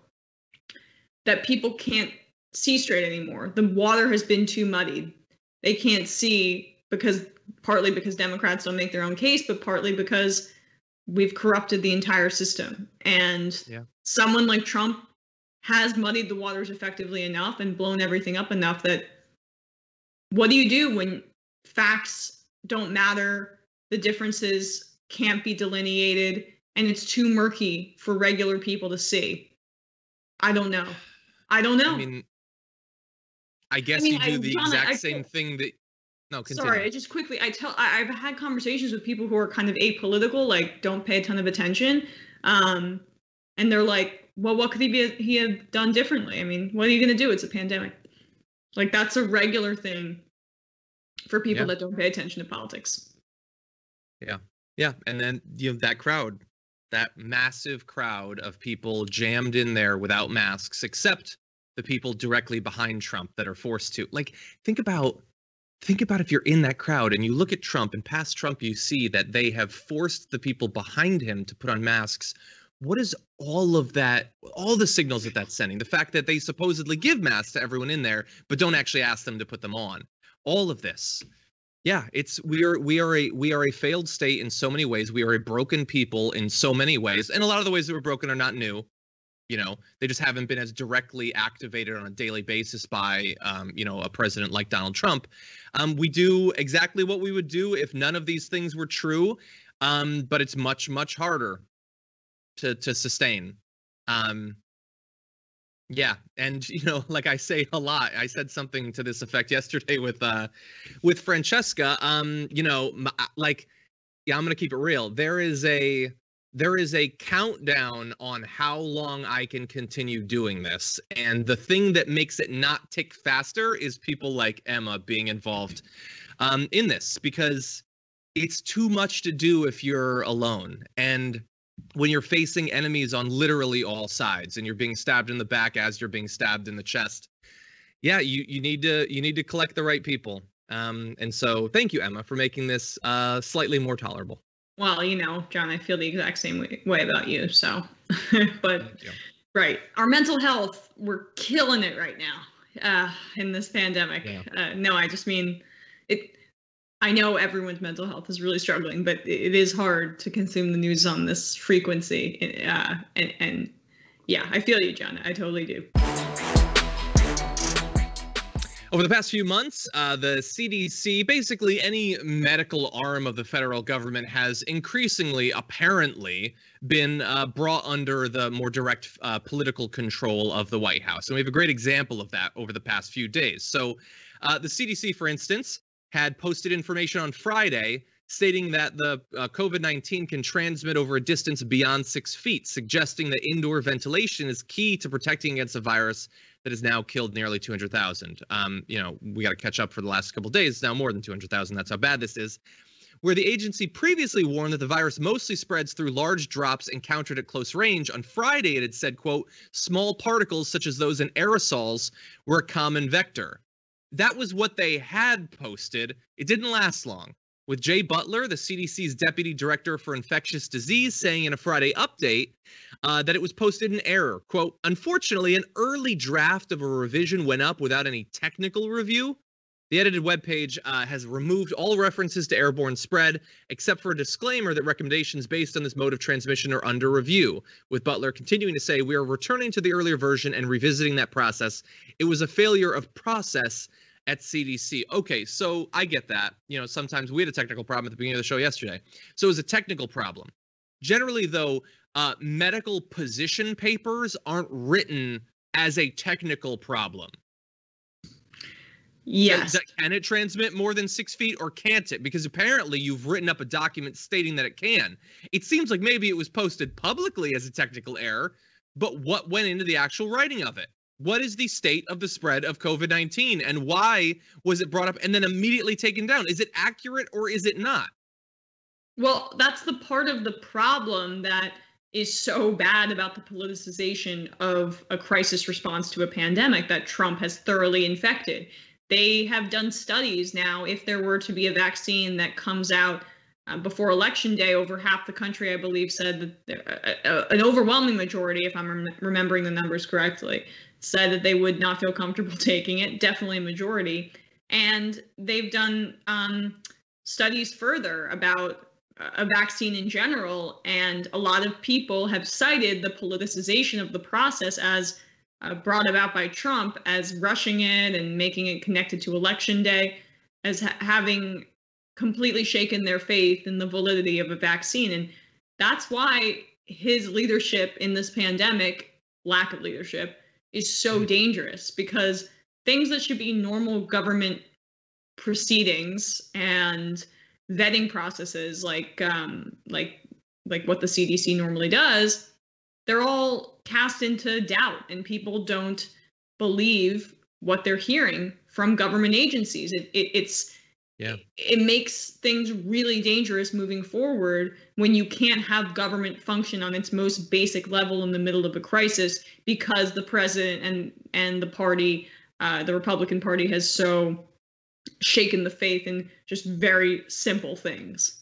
B: that people can't see straight anymore. The water has been too muddied. They can't see, because partly because Democrats don't make their own case, but partly because we've corrupted the entire system. And yeah. Someone like Trump has muddied the waters effectively enough and blown everything up enough that what do you do when facts don't matter, the differences can't be delineated, and it's too murky for regular people to see? I don't know. I don't know.
A: I mean, I guess I mean, you do I, the John, exact I, same I, thing that. No, continue.
B: Sorry, I just quickly. I tell. I, I've had conversations with people who are kind of apolitical, like don't pay a ton of attention, um, and they're like, "Well, what could he be? He have done differently? I mean, what are you going to do? It's a pandemic. Like that's a regular thing for people yeah. that don't pay attention to politics."
A: Yeah, yeah, and then you know that crowd, that massive crowd of people jammed in there without masks, except the people directly behind Trump that are forced to. Like, think about think about if you're in that crowd and you look at Trump, and past Trump you see that they have forced the people behind him to put on masks. What is all of that, all the signals that that's sending? The fact that they supposedly give masks to everyone in there, but don't actually ask them to put them on. All of this. Yeah, it's we are we are a we are a failed state in so many ways. We are a broken people in so many ways, and a lot of the ways that we're broken are not new. You know, they just haven't been as directly activated on a daily basis by, um, you know, a president like Donald Trump. Um, we do exactly what we would do if none of these things were true, um, but it's much, much harder to to sustain. Um, yeah, and you know, like I say a lot, I said something to this effect yesterday with uh, with Francesca. Um, you know, my, like, yeah, I'm gonna keep it real. There is a There is a countdown on how long I can continue doing this. And the thing that makes it not tick faster is people like Emma being involved um, in this, because it's too much to do if you're alone. And when you're facing enemies on literally all sides and you're being stabbed in the back as you're being stabbed in the chest, yeah, you, you need to you need to collect the right people. Um, and so thank you, Emma, for making this uh, slightly more tolerable.
B: Well, you know, John, I feel the exact same way, way about you. So, but right, our mental health, we're killing it right now uh, in this pandemic. Yeah. Uh, no, I just mean it. I know everyone's mental health is really struggling, but it is hard to consume the news on this frequency. Uh, and, and yeah, I feel you, John. I totally do.
A: Over the past few months, uh, the C D C, basically any medical arm of the federal government, has increasingly, apparently, been uh, brought under the more direct uh, political control of the White House. And we have a great example of that over the past few days. So uh, the C D C, for instance, had posted information on Friday stating that the uh, COVID nineteen can transmit over a distance beyond six feet, suggesting that indoor ventilation is key to protecting against a virus that has now killed nearly two hundred thousand. Um, you know, we got to catch up for the last couple of days. It's now more than two hundred thousand. That's how bad this is. Where the agency previously warned that the virus mostly spreads through large drops encountered at close range, on Friday it had said, quote, small particles such as those in aerosols were a common vector. That was what they had posted. It didn't last long, with Jay Butler, the C D C's deputy director for infectious disease, saying in a Friday update uh, that it was posted in error. Quote, unfortunately, an early draft of a revision went up without any technical review. The edited webpage uh, has removed all references to airborne spread, except for a disclaimer that recommendations based on this mode of transmission are under review, with Butler continuing to say, we are returning to the earlier version and revisiting that process. It was a failure of process at C D C. Okay, so I get that. You know, sometimes we had a technical problem at the beginning of the show yesterday. So it was a technical problem. Generally, though, uh, medical position papers aren't written as a technical problem.
B: Yes.
A: So, can it transmit more than six feet or can't it? Because apparently you've written up a document stating that it can. It seems like maybe it was posted publicly as a technical error, but what went into the actual writing of it? What is the state of the spread of COVID nineteen, and why was it brought up and then immediately taken down? Is it accurate or is it not?
B: Well, that's the part of the problem that is so bad about the politicization of a crisis response to a pandemic that Trump has thoroughly infected. They have done studies now. If there were to be a vaccine that comes out uh, before Election Day, over half the country, I believe, said that there, uh, an overwhelming majority, if I'm rem- remembering the numbers correctly, said that they would not feel comfortable taking it. Definitely a majority. And they've done um, studies further about a vaccine in general, and a lot of people have cited the politicization of the process as uh, brought about by Trump as rushing it and making it connected to Election Day, as ha- having completely shaken their faith in the validity of a vaccine. And that's why his leadership in this pandemic, lack of leadership, is so dangerous, because things that should be normal government proceedings and vetting processes, like um, like like what the C D C normally does, they're all cast into doubt, and people don't believe what they're hearing from government agencies. It, it it's yeah. it, it makes things really dangerous moving forward when you can't have government function on its most basic level in the middle of a crisis, because the president and and the party, uh, the Republican Party, has so shaken the faith in just very simple things.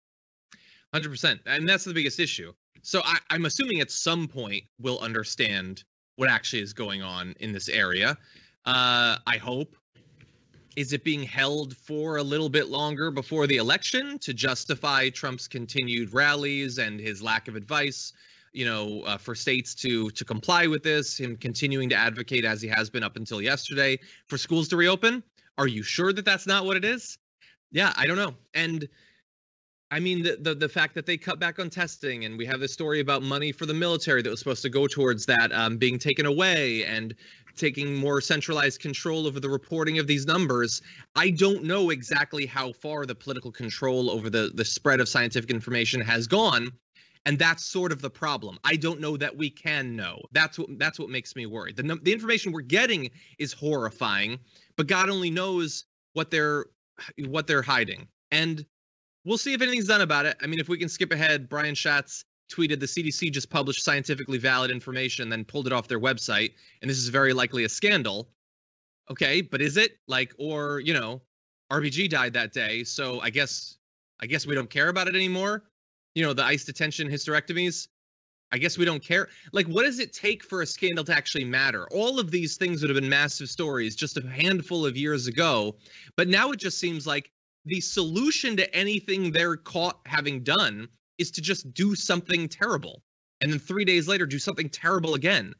A: one hundred percent. And that's the biggest issue. So I, I'm assuming at some point we'll understand what actually is going on in this area. Uh, I hope. Is it being held for a little bit longer before the election to justify Trump's continued rallies and his lack of advice, you know, uh, for states to to comply with this, him continuing to advocate as he has been up until yesterday for schools to reopen? Are you sure that that's not what it is? Yeah, I don't know. And I mean, the, the the fact that they cut back on testing, and we have this story about money for the military that was supposed to go towards that um, being taken away, and taking more centralized control over the reporting of these numbers. I don't know exactly how far the political control over the the spread of scientific information has gone, and that's sort of the problem. I don't know that we can know. That's what that's what makes me worried. The the information we're getting is horrifying, but God only knows what they're what they're hiding. And we'll see if anything's done about it. I mean, if we can skip ahead, Brian Schatz tweeted the C D C just published scientifically valid information, then pulled it off their website, and this is very likely a scandal. Okay, but is it? Like, or, you know, R B G died that day, so I guess I guess we don't care about it anymore. You know, the ICE detention hysterectomies, I guess we don't care. Like, what does it take for a scandal to actually matter? All of these things would have been massive stories just a handful of years ago, but now it just seems like the solution to anything they're caught having done is to just do something terrible, and then three days later do something terrible again.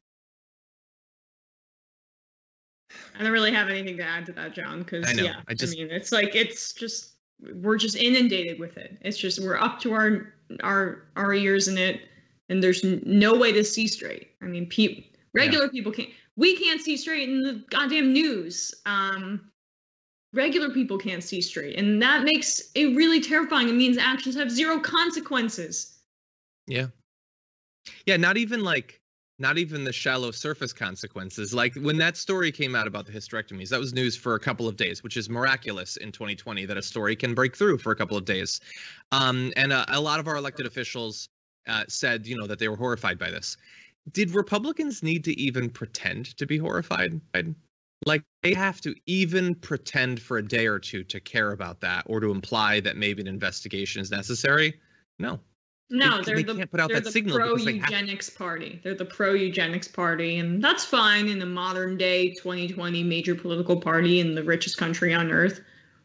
B: I don't really have anything to add to that, John, because
A: I know.
B: yeah,
A: I just-
B: I mean, it's like it's just we're just inundated with it. It's just we're up to our our our ears in it, and there's n- no way to see straight. I mean, pe- regular people can't. We can't see straight in the goddamn news. Um, regular people can't see straight, and that makes it really terrifying. It means actions have zero consequences.
A: Yeah. Yeah, not even like, not even the shallow surface consequences. Like when that story came out about the hysterectomies, that was news for a couple of days, which is miraculous in twenty twenty that a story can break through for a couple of days. Um, and uh, a lot of our elected officials uh, said, you know, that they were horrified by this. Did Republicans need to even pretend to be horrified? Like, they have to even pretend for a day or two to care about that, or to imply that maybe an investigation is necessary? No.
B: No,
A: They-
B: they're
A: they
B: the
A: can't put out
B: they're
A: that
B: the
A: signal because they have-
B: pro-eugenics party. They're the pro-eugenics party, and that's fine in a modern day twenty twenty major political party in the richest country on earth.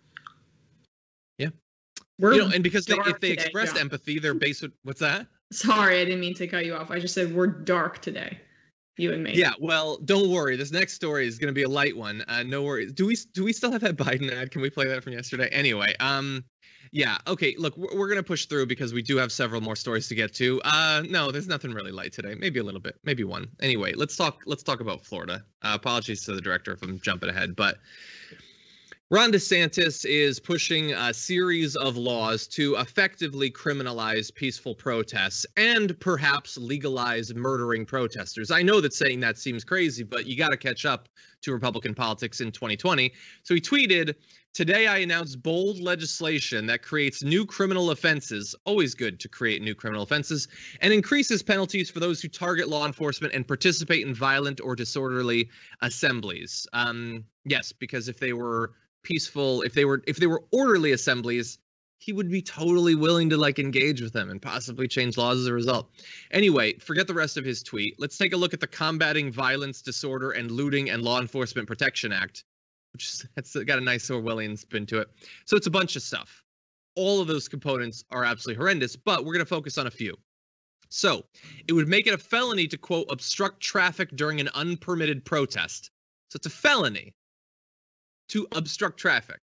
A: Yeah.
B: We're
A: You know, and because they,
B: dark
A: if they
B: today,
A: expressed
B: John.
A: empathy, they're based. What's that?
B: Sorry, I didn't mean to cut you off. I just said we're dark today, you and me.
A: Yeah, well, don't worry. This next story is going to be a light one. Uh, no worries. Do we do we still have that Biden ad? Can we play that from yesterday? Anyway, um, yeah, okay. Look, we're, we're going to push through because we do have several more stories to get to. Uh, no, there's nothing really light today. Maybe a little bit, maybe one. Anyway, let's talk. Let's talk about Florida. Uh, apologies to the director if I'm jumping ahead, but Ron DeSantis is pushing a series of laws to effectively criminalize peaceful protests and perhaps legalize murdering protesters. I know that saying that seems crazy, but you got to catch up to Republican politics in twenty twenty. So he tweeted, "Today I announced bold legislation that creates new criminal offenses," always good to create new criminal offenses, "and increases penalties for those who target law enforcement and participate in violent or disorderly assemblies." Um, yes, because if they were peaceful, if they were if they were orderly assemblies, he would be totally willing to like engage with them and possibly change laws as a result. Anyway, forget the rest of his tweet. Let's take a look at the Combating Violence, Disorder, and Looting and Law Enforcement Protection Act, which is that's got a nice Orwellian spin to it. So it's a bunch of stuff. All of those components are absolutely horrendous, but we're going to focus on a few. So it would make it a felony to, quote, obstruct traffic during an unpermitted protest. So it's a felony to obstruct traffic.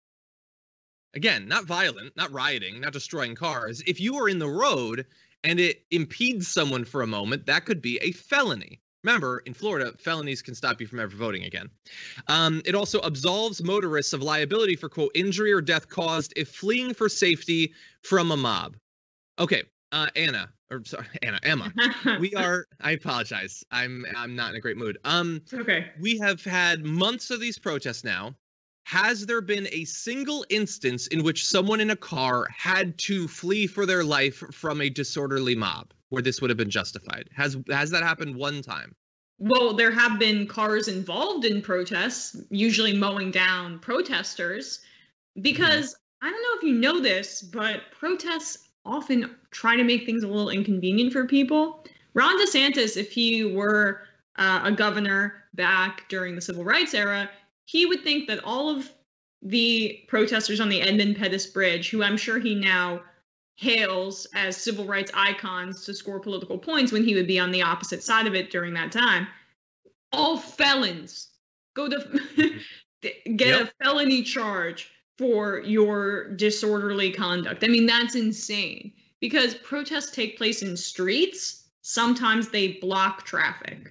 A: Again, not violent, not rioting, not destroying cars. If you are in the road and it impedes someone for a moment, that could be a felony. Remember, in Florida, felonies can stop you from ever voting again. Um, it also absolves motorists of liability for, quote, injury or death caused if fleeing for safety from a mob. Okay, uh, Anna, or sorry, Anna, Emma, we are, I apologize. I'm I'm not in a great mood. Um,
B: Okay.
A: We have had months of these protests now. Has there been a single instance in which someone in a car had to flee for their life from a disorderly mob where this would have been justified? Has has that happened one time?
B: Well, there have been cars involved in protests, usually mowing down protesters, because I don't know if you know this, but protests often try to make things a little inconvenient for people. Ron DeSantis, if he were uh, a governor back during the civil rights era, he would think that all of the protesters on the Edmund Pettus Bridge, who I'm sure he now hails as civil rights icons to score political points when he would be on the opposite side of it during that time, all felons. Go to get yep. a felony charge for your disorderly conduct. I mean, that's insane, because protests take place in streets. Sometimes they block traffic.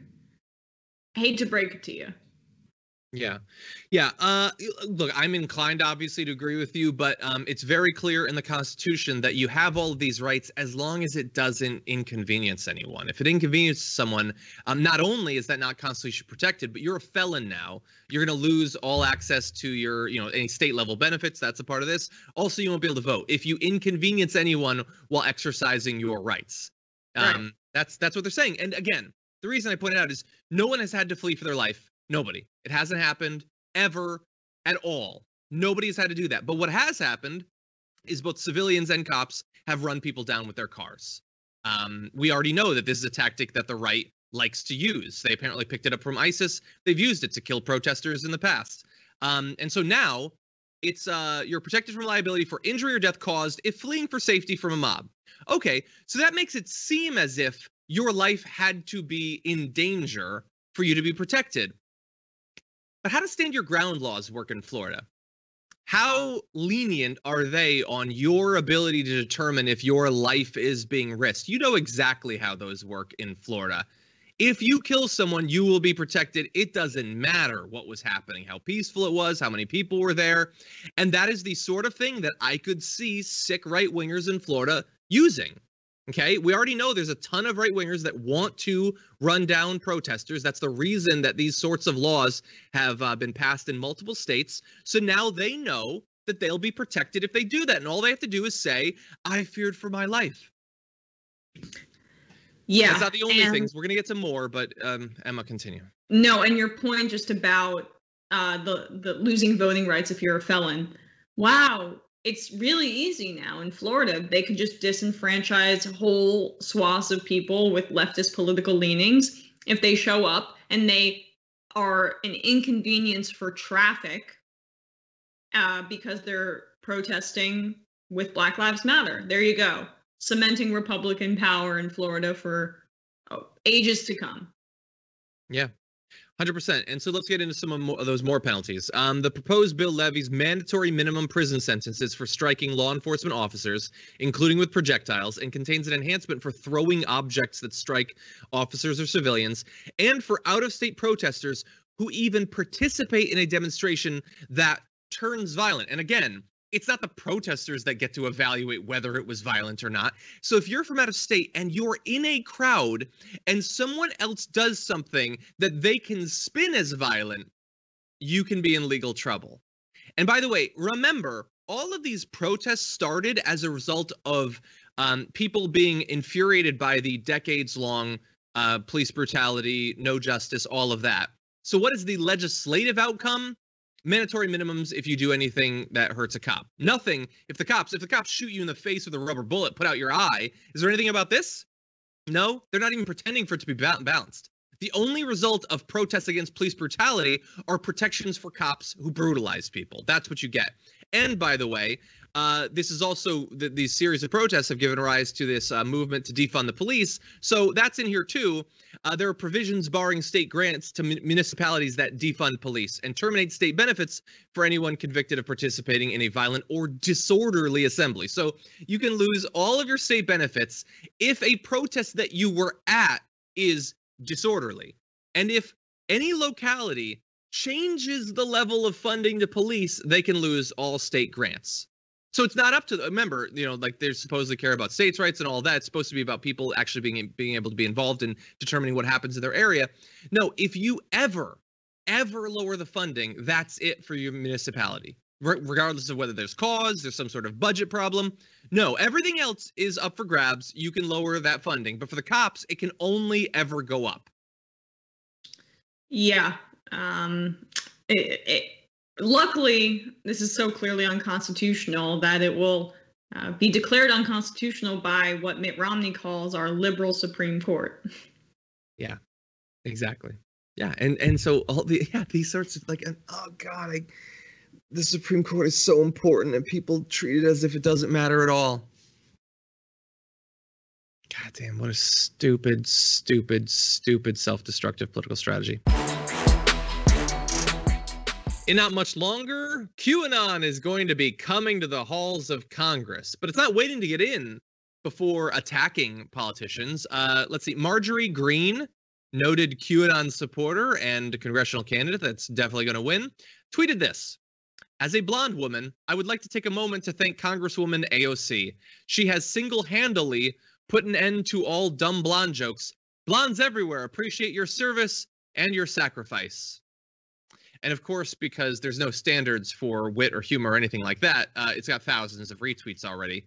B: I hate to break it to you.
A: Yeah. Yeah. Uh, look, I'm inclined, obviously, to agree with you, but um, it's very clear in the Constitution that you have all of these rights as long as it doesn't inconvenience anyone. If it inconveniences someone, um, not only is that not constitutionally protected, but you're a felon now. You're going to lose all access to your, you know, any state level benefits. That's a part of this. Also, you won't be able to vote if you inconvenience anyone while exercising your rights. Um, right. That's that's what they're saying. And again, the reason I pointed out is no one has had to flee for their life. Nobody. It hasn't happened ever at all. Nobody's had to do that. But what has happened is both civilians and cops have run people down with their cars. Um, we already know that this is a tactic that the right likes to use. They apparently picked it up from ISIS. They've used it to kill protesters in the past. Um, and so now it's uh, you're protected from liability for injury or death caused if fleeing for safety from a mob. Okay, so that makes it seem as if your life had to be in danger for you to be protected. But how do stand your ground laws work in Florida? How lenient are they on your ability to determine if your life is being risked? You know exactly how those work in Florida. If you kill someone, you will be protected. It doesn't matter what was happening, how peaceful it was, how many people were there. And that is the sort of thing that I could see sick right-wingers in Florida using. Okay, we already know there's a ton of right-wingers that want to run down protesters. That's the reason that these sorts of laws have uh, been passed in multiple states. So now they know that they'll be protected if they do that. And all they have to do is say, I feared for my life.
B: Yeah.
A: That's not the only
B: and,
A: things. We're going to get to more, but um, Emma, continue.
B: No, and your point just about uh, the, the losing voting rights if you're a felon. Wow. It's really easy now in Florida. They could just disenfranchise whole swaths of people with leftist political leanings if they show up and they are an inconvenience for traffic uh, because they're protesting with Black Lives Matter. There you go. Cementing Republican power in Florida for oh, ages to come.
A: Yeah. one hundred percent. And so let's get into some of those more penalties. Um, the proposed bill levies mandatory minimum prison sentences for striking law enforcement officers, including with projectiles, and contains an enhancement for throwing objects that strike officers or civilians, and for out-of-state protesters who even participate in a demonstration that turns violent. And again, it's not the protesters that get to evaluate whether it was violent or not. So if you're from out of state and you're in a crowd and someone else does something that they can spin as violent, you can be in legal trouble. And by the way, remember, all of these protests started as a result of um, people being infuriated by the decades-long uh, police brutality, no justice, all of that. So what is the legislative outcome? Mandatory minimums if you do anything that hurts a cop. Nothing if the cops, if the cops shoot you in the face with a rubber bullet, put out your eye. Is there anything about this? No, they're not even pretending for it to be balanced. The only result of protests against police brutality are protections for cops who brutalize people. That's what you get. And by the way, uh, this is also the, these series of protests have given rise to this uh, movement to defund the police. So that's in here too. Uh, there are provisions barring state grants to mun- municipalities that defund police and terminate state benefits for anyone convicted of participating in a violent or disorderly assembly. So you can lose all of your state benefits if a protest that you were at is disorderly. And if any locality changes the level of funding to police, they can lose all state grants. So it's not up to, remember, you know, like they're supposed to care about states' rights and all that. It's supposed to be about people actually being being able to be involved in determining what happens in their area. No, if you ever, ever lower the funding, that's it for your municipality, R- regardless of whether there's cause, there's some sort of budget problem. No, everything else is up for grabs. You can lower that funding. But for the cops, it can only ever go up.
B: Yeah. Um, it, it, luckily, this is so clearly unconstitutional that it will uh, be declared unconstitutional by what Mitt Romney calls our liberal Supreme Court.
A: Yeah, exactly. Yeah, and and so all the yeah these sorts of like oh god, I the Supreme Court is so important and people treat it as if it doesn't matter at all. God damn, what a stupid, stupid, stupid self-destructive political strategy. In not much longer, QAnon is going to be coming to the halls of Congress, but it's not waiting to get in before attacking politicians. Uh, let's see, Marjorie Greene, noted QAnon supporter and congressional candidate that's definitely going to win, tweeted this. As a blonde woman, I would like to take a moment to thank Congresswoman A O C. She has single-handedly put an end to all dumb blonde jokes. Blondes everywhere appreciate your service and your sacrifice. And of course, because there's no standards for wit or humor or anything like that, uh, it's got thousands of retweets already.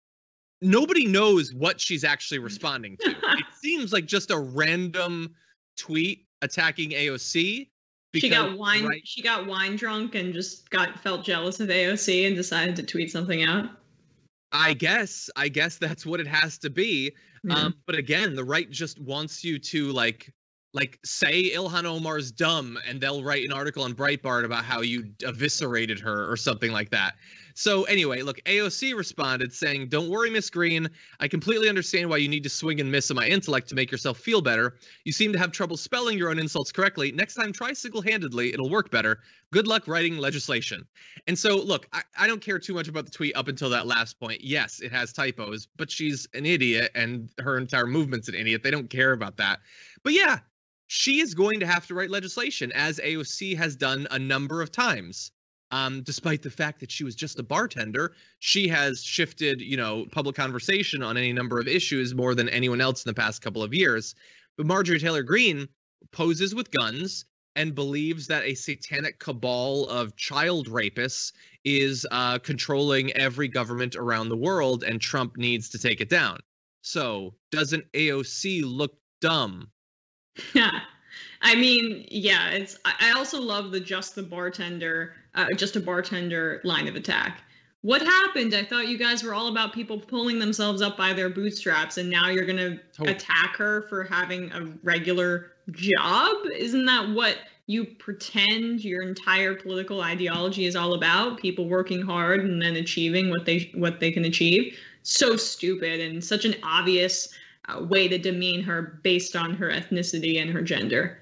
A: Nobody knows what she's actually responding to. It seems like just a random tweet attacking A O C.
B: She got wine. Right, she got wine drunk and just got felt jealous of A O C and decided to tweet something out.
A: I guess. I guess that's what it has to be.
B: Yeah.
A: Um, but again, the right just wants you to like, like say Ilhan Omar's dumb, and they'll write an article on Breitbart about how you eviscerated her or something like that. So anyway, look, A O C responded saying, "Don't worry, Miss Greene. I completely understand why you need to swing and miss on my intellect to make yourself feel better. You seem to have trouble spelling your own insults correctly. Next time, try single-handedly. It'll work better. Good luck writing legislation." And so, look, I, I don't care too much about the tweet up until that last point. Yes, it has typos, but she's an idiot, and her entire movement's an idiot. They don't care about that. But yeah, she is going to have to write legislation, as A O C has done a number of times. Um, despite the fact that she was just a bartender, she has shifted, you know, public conversation on any number of issues more than anyone else in the past couple of years. But Marjorie Taylor Greene poses with guns and believes that a satanic cabal of child rapists is uh, controlling every government around the world, and Trump needs to take it down. So doesn't A O C look dumb?
B: Yeah. I mean, yeah, it's. I also love the just the bartender, uh, just a bartender line of attack. What happened? I thought you guys were all about people pulling themselves up by their bootstraps, and now you're gonna
A: Totally.
B: attack her for having a regular job? Isn't that what you pretend your entire political ideology is all about? People working hard and then achieving what they what they can achieve. So stupid, and such an obvious uh, way to demean her based on her ethnicity and her gender.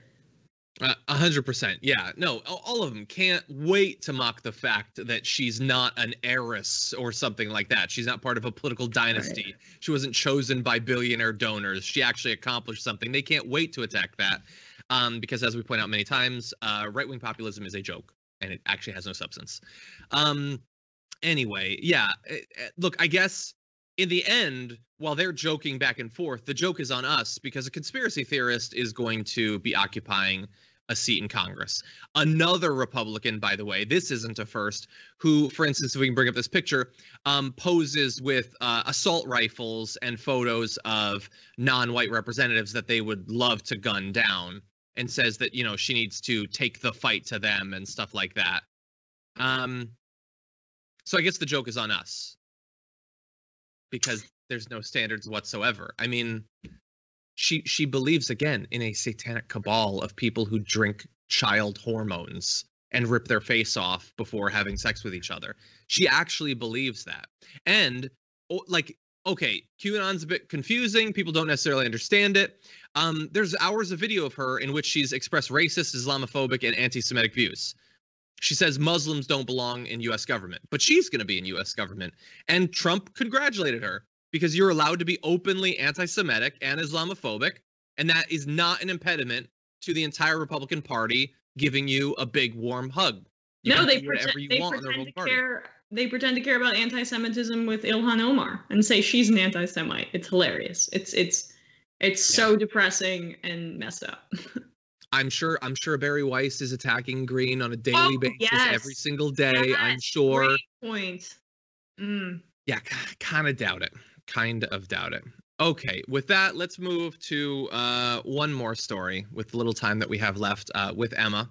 A: A hundred percent. Yeah, no, all of them can't wait to mock the fact that she's not an heiress or something like that. She's not part of a political dynasty. Right. She wasn't chosen by billionaire donors. She actually accomplished something. They can't wait to attack that um, because, as we point out many times, uh, right-wing populism is a joke and it actually has no substance. Um, anyway, yeah, it, it, look, I guess in the end, while they're joking back and forth, the joke is on us because a conspiracy theorist is going to be occupying a seat in Congress. Another Republican, by the way, this isn't a first, who, for instance, if we can bring up this picture, um, poses with uh, assault rifles and photos of non-white representatives that they would love to gun down, and says that, you know, she needs to take the fight to them and stuff like that. Um, so I guess the joke is on us because there's no standards whatsoever. I mean, She she believes, again, in a satanic cabal of people who drink child hormones and rip their face off before having sex with each other. She actually believes that. And, like, okay, QAnon's a bit confusing. People don't necessarily understand it. Um, there's hours of video of her in which she's expressed racist, Islamophobic, and anti-Semitic views. She says Muslims don't belong in U S government, but she's going to be in U S government. And Trump congratulated her, because you're allowed to be openly anti-Semitic and Islamophobic, and that is not an impediment to the entire Republican Party giving you a big warm hug. You
B: no, they pretend, they, pretend to care, they pretend to care about anti-Semitism with Ilhan Omar and say she's an anti-Semite. It's hilarious. It's it's it's yeah. so depressing and messed up.
A: I'm sure I'm sure Barry Weiss is attacking Greene on a daily
B: oh,
A: basis
B: yes.
A: every single day.
B: Yes.
A: I'm sure.
B: Great point. Mm.
A: Yeah, kind of doubt it. Kind of doubt it. Okay, with that, let's move to uh, one more story with the little time that we have left uh, with Emma.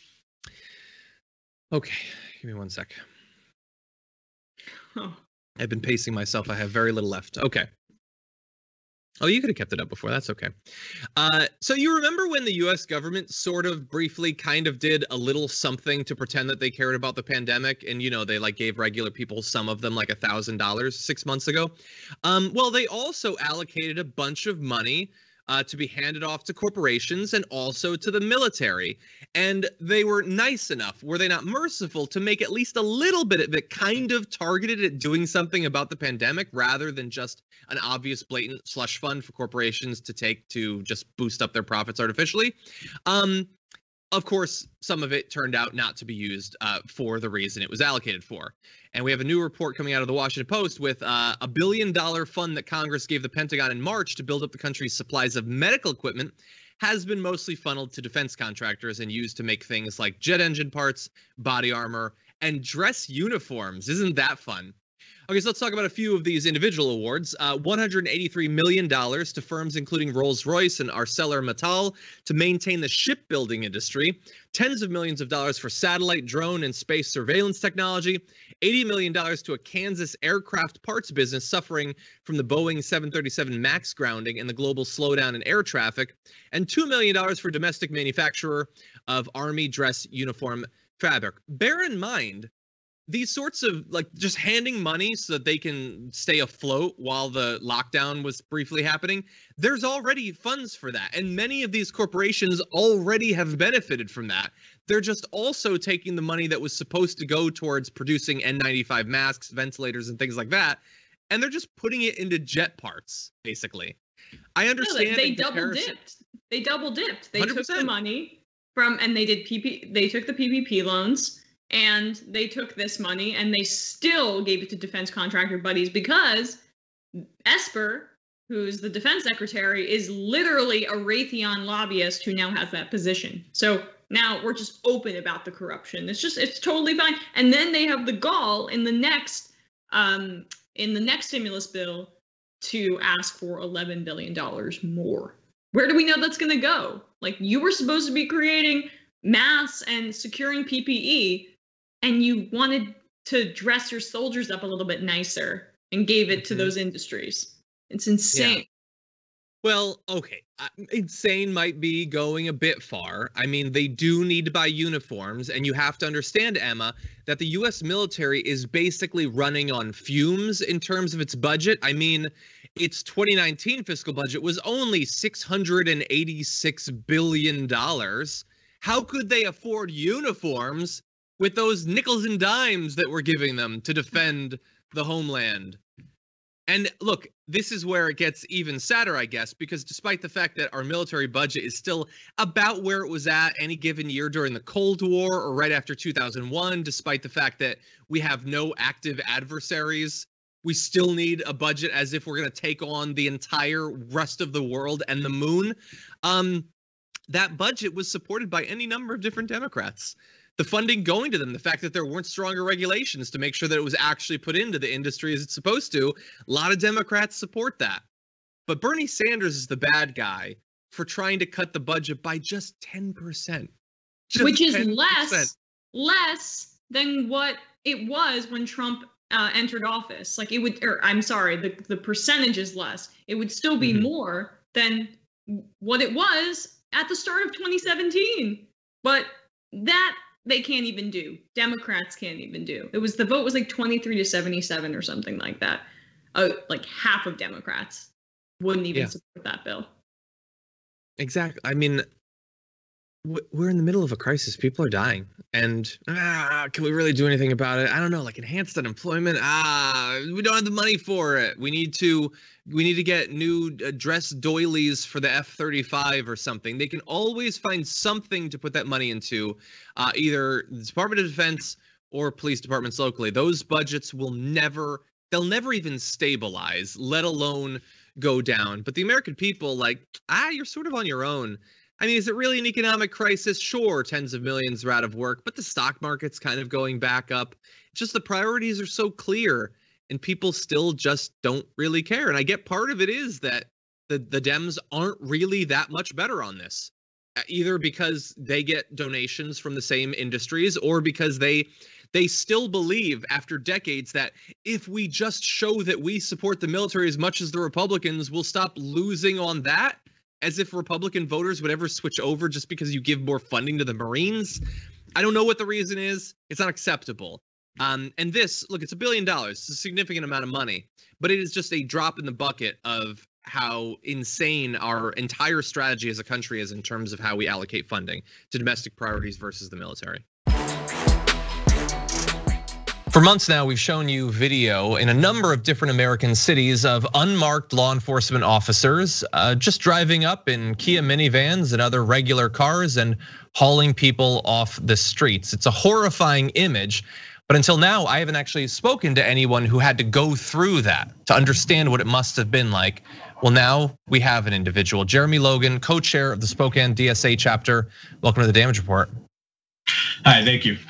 A: Okay, give me one sec.
B: Oh.
A: I've been pacing myself. I have very little left. Okay. Oh, you could have kept it up before. That's okay. Uh, so you remember when the U S government sort of briefly kind of did a little something to pretend that they cared about the pandemic, and, you know, they like gave regular people, some of them, like a thousand dollars six months ago. Um, well, they also allocated a bunch of money Uh, to be handed off to corporations and also to the military. And they were nice enough, were they not merciful, to make at least a little bit of it kind of targeted at doing something about the pandemic rather than just an obvious blatant slush fund for corporations to take to just boost up their profits artificially. Um, Of course, some of it turned out not to be used uh, for the reason it was allocated for. And we have a new report coming out of the Washington Post with uh, a billion dollar fund that Congress gave the Pentagon in March to build up the country's supplies of medical equipment has been mostly funneled to defense contractors and used to make things like jet engine parts, body armor, and dress uniforms. Isn't that fun? Okay, so let's talk about a few of these individual awards. Uh, one hundred eighty-three million dollars to firms including Rolls-Royce and ArcelorMittal to maintain the shipbuilding industry. Tens of millions of dollars for satellite, drone, and space surveillance technology. eighty million dollars to a Kansas aircraft parts business suffering from the Boeing seven thirty-seven MAX grounding and the global slowdown in air traffic. And two million dollars for domestic manufacturer of Army dress uniform fabric. Bear in mind, these sorts of, like, just handing money so that they can stay afloat while the lockdown was briefly happening, there's already funds for that. And many of these corporations already have benefited from that. They're just also taking the money that was supposed to go towards producing N ninety-five masks, ventilators, and things like that, and they're just putting it into jet parts, basically. I understand.
B: No, they double dipped. They double dipped. They
A: one hundred percent.
B: Took the money from, and they did P P. They took the P P P loans. And they took this money and they still gave it to defense contractor buddies because Esper, who's the defense secretary, is literally a Raytheon lobbyist who now has that position. So now we're just open about the corruption. It's just, it's totally fine. And then they have the gall in the next, um, in the next stimulus bill to ask for eleven billion dollars more. Where do we know that's going to go? Like, you were supposed to be creating masks and securing P P E, and you wanted to dress your soldiers up a little bit nicer and gave it to those industries. It's insane. Yeah.
A: Well, okay. Uh, insane might be going a bit far. I mean, they do need to buy uniforms, and you have to understand, Emma, that the U S military is basically running on fumes in terms of its budget. I mean, its twenty nineteen fiscal budget was only six hundred eighty-six billion dollars. How could they afford uniforms with those nickels and dimes that we're giving them to defend the homeland? And look, this is where it gets even sadder, I guess, because despite the fact that our military budget is still about where it was at any given year during the Cold War or right after two thousand one, despite the fact that we have no active adversaries, we still need a budget as if we're going to take on the entire rest of the world and the moon. Um, that budget was supported by any number of different Democrats. The funding going to them, the fact that there weren't stronger regulations to make sure that it was actually put into the industry as it's supposed to, a lot of Democrats support that. But Bernie Sanders is the bad guy for trying to cut the budget by just ten percent. Just
B: Which is
A: ten percent.
B: less, less than what it was when Trump uh, entered office. Like, it would, or I'm sorry, the, the percentage is less. It would still be mm-hmm. more than what it was at the start of twenty seventeen. But that they can't even do. Democrats can't even do. It was, the vote was like twenty-three to seventy-seven or something like that. Uh, like half of Democrats wouldn't even yeah. support that bill.
A: Exactly. I mean, we're in the middle of a crisis. People are dying. And ah, can we really do anything about it? I don't know, like enhanced unemployment. Ah, we don't have the money for it. We need to we need to get new uh, dress doilies for the F thirty-five or something. They can always find something to put that money into, uh, either the Department of Defense or police departments locally. Those budgets will never, they'll never even stabilize, let alone go down. But the American people, like, ah, you're sort of on your own. I mean, is it really an economic crisis? Sure, tens of millions are out of work, but the stock market's kind of going back up. It's just the priorities are so clear, and people still just don't really care. And I get part of it is that the, the Dems aren't really that much better on this, either because they get donations from the same industries or because they they still believe after decades that if we just show that we support the military as much as the Republicans, we'll stop losing on that, as if Republican voters would ever switch over just because you give more funding to the Marines. I don't know what the reason is. It's unacceptable. Um, and this, look, it's a billion dollars. It's a significant amount of money, but it is just a drop in the bucket of how insane our entire strategy as a country is in terms of how we allocate funding to domestic priorities versus the military. For months now, we've shown you video in a number of different American cities of unmarked law enforcement officers uh, just driving up in Kia minivans and other regular cars and hauling people off the streets. It's a horrifying image. But until now, I haven't actually spoken to anyone who had to go through that to understand what it must have been like. Well, now we have an individual. Jeremy Logan, co-chair of the Spokane D S A chapter. Welcome to the Damage Report.
G: Hi, thank you.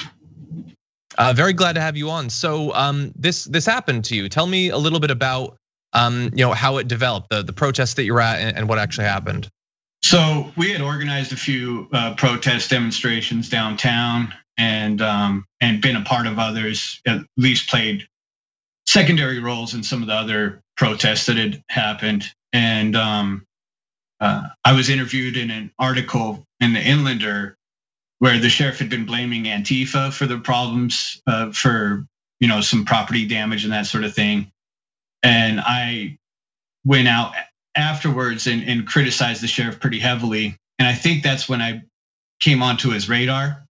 A: Uh, very glad to have you on. So um, this this happened to you. Tell me a little bit about um, you know, how it developed, the, the protest that you were at and, and what actually happened.
G: So we had organized a few uh, protest demonstrations downtown and um, and been a part of others, at least played secondary roles in some of the other protests that had happened. And um, uh, I was interviewed in an article in the Inlander where the sheriff had been blaming Antifa for the problems, uh, for you know some property damage and that sort of thing. And I went out afterwards and, and criticized the sheriff pretty heavily. And I think that's when I came onto his radar.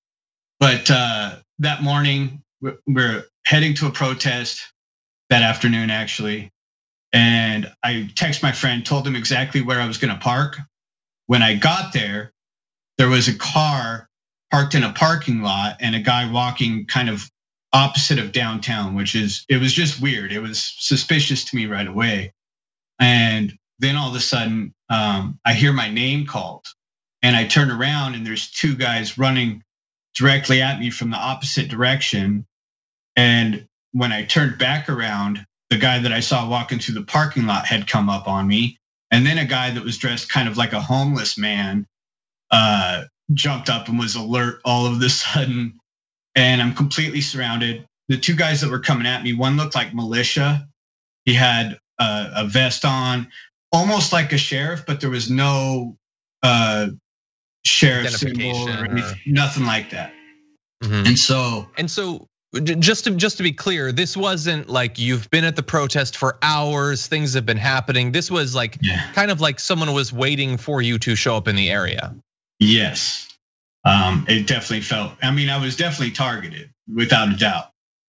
G: But uh, that morning, we're heading to a protest that afternoon, actually. And I texted my friend, told him exactly where I was gonna park. When I got there, there was a car parked in a parking lot and a guy walking kind of opposite of downtown, which is, it was just weird. It was suspicious to me right away. And then all of a sudden, um, I hear my name called and I turn around and there's two guys running directly at me from the opposite direction. And when I turned back around, the guy that I saw walking through the parking lot had come up on me. And then a guy that was dressed kind of like a homeless man uh, jumped up and was alert all of a sudden. And I'm completely surrounded. The two guys that were coming at me, one looked like militia. He had a, a vest on, almost like a sheriff, but there was no uh, sheriff symbol or anything, nothing like that. Mm-hmm. And so,
A: and so, just to just to be clear, this wasn't like you've been at the protest for hours, things have been happening. This was like yeah. kind of like someone was waiting for you to show up in the area.
G: Yes, um, it definitely felt. I mean, I was definitely targeted, without a doubt.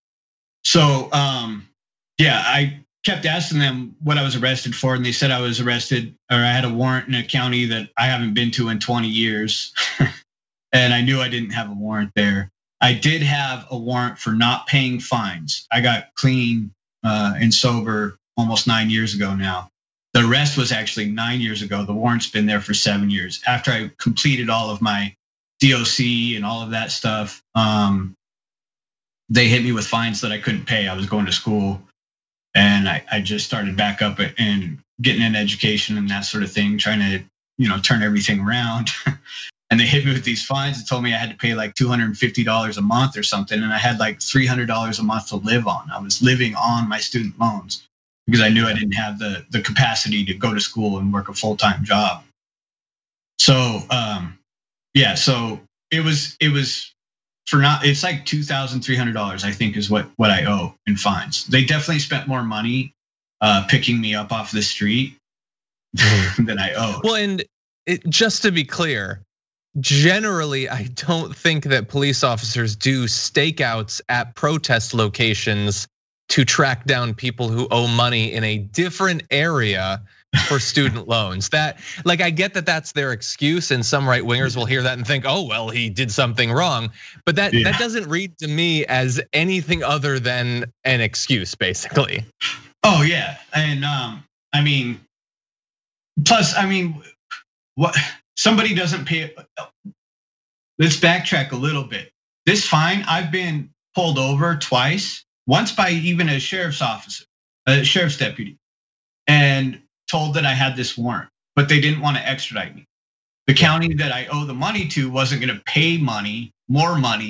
G: So, um, yeah, I kept asking them what I was arrested for, and they said I was arrested, or I had a warrant in a county that I haven't been to in twenty years, and I knew I didn't have a warrant there. I did have a warrant for not paying fines. I got clean uh, and sober almost nine years ago now. The arrest was actually nine years ago. The warrant's been there for seven years. After I completed all of my D O C and all of that stuff, um, they hit me with fines that I couldn't pay. I was going to school, and I, I just started back up and getting an education and that sort of thing, trying to you know turn everything around. And they hit me with these fines and told me I had to pay like two hundred fifty dollars a month or something. And I had like three hundred dollars a month to live on. I was living on my student loans because I knew I didn't have the, the capacity to go to school and work a full-time job. So um, yeah, so it was it was for not, it's like two thousand three hundred dollars, I think is what, what I owe in fines. They definitely spent more money uh, picking me up off the street than I owe.
A: Well, and it, just to be clear, generally, I don't think that police officers do stakeouts at protest locations to track down people who owe money in a different area for student loans. That, like, I get that that's their excuse, and some right wingers will hear that and think, oh, well, he did something wrong. But that, yeah. that doesn't read to me as anything other than an excuse, basically.
G: Oh, yeah. And um, I mean, plus, I mean, what? Somebody doesn't pay. Let's backtrack a little bit. This fine, I've been pulled over twice, once by even a sheriff's officer, a sheriff's deputy, and told that I had this warrant, but they didn't want to extradite me. The county that I owe the money to wasn't going to pay money, more money,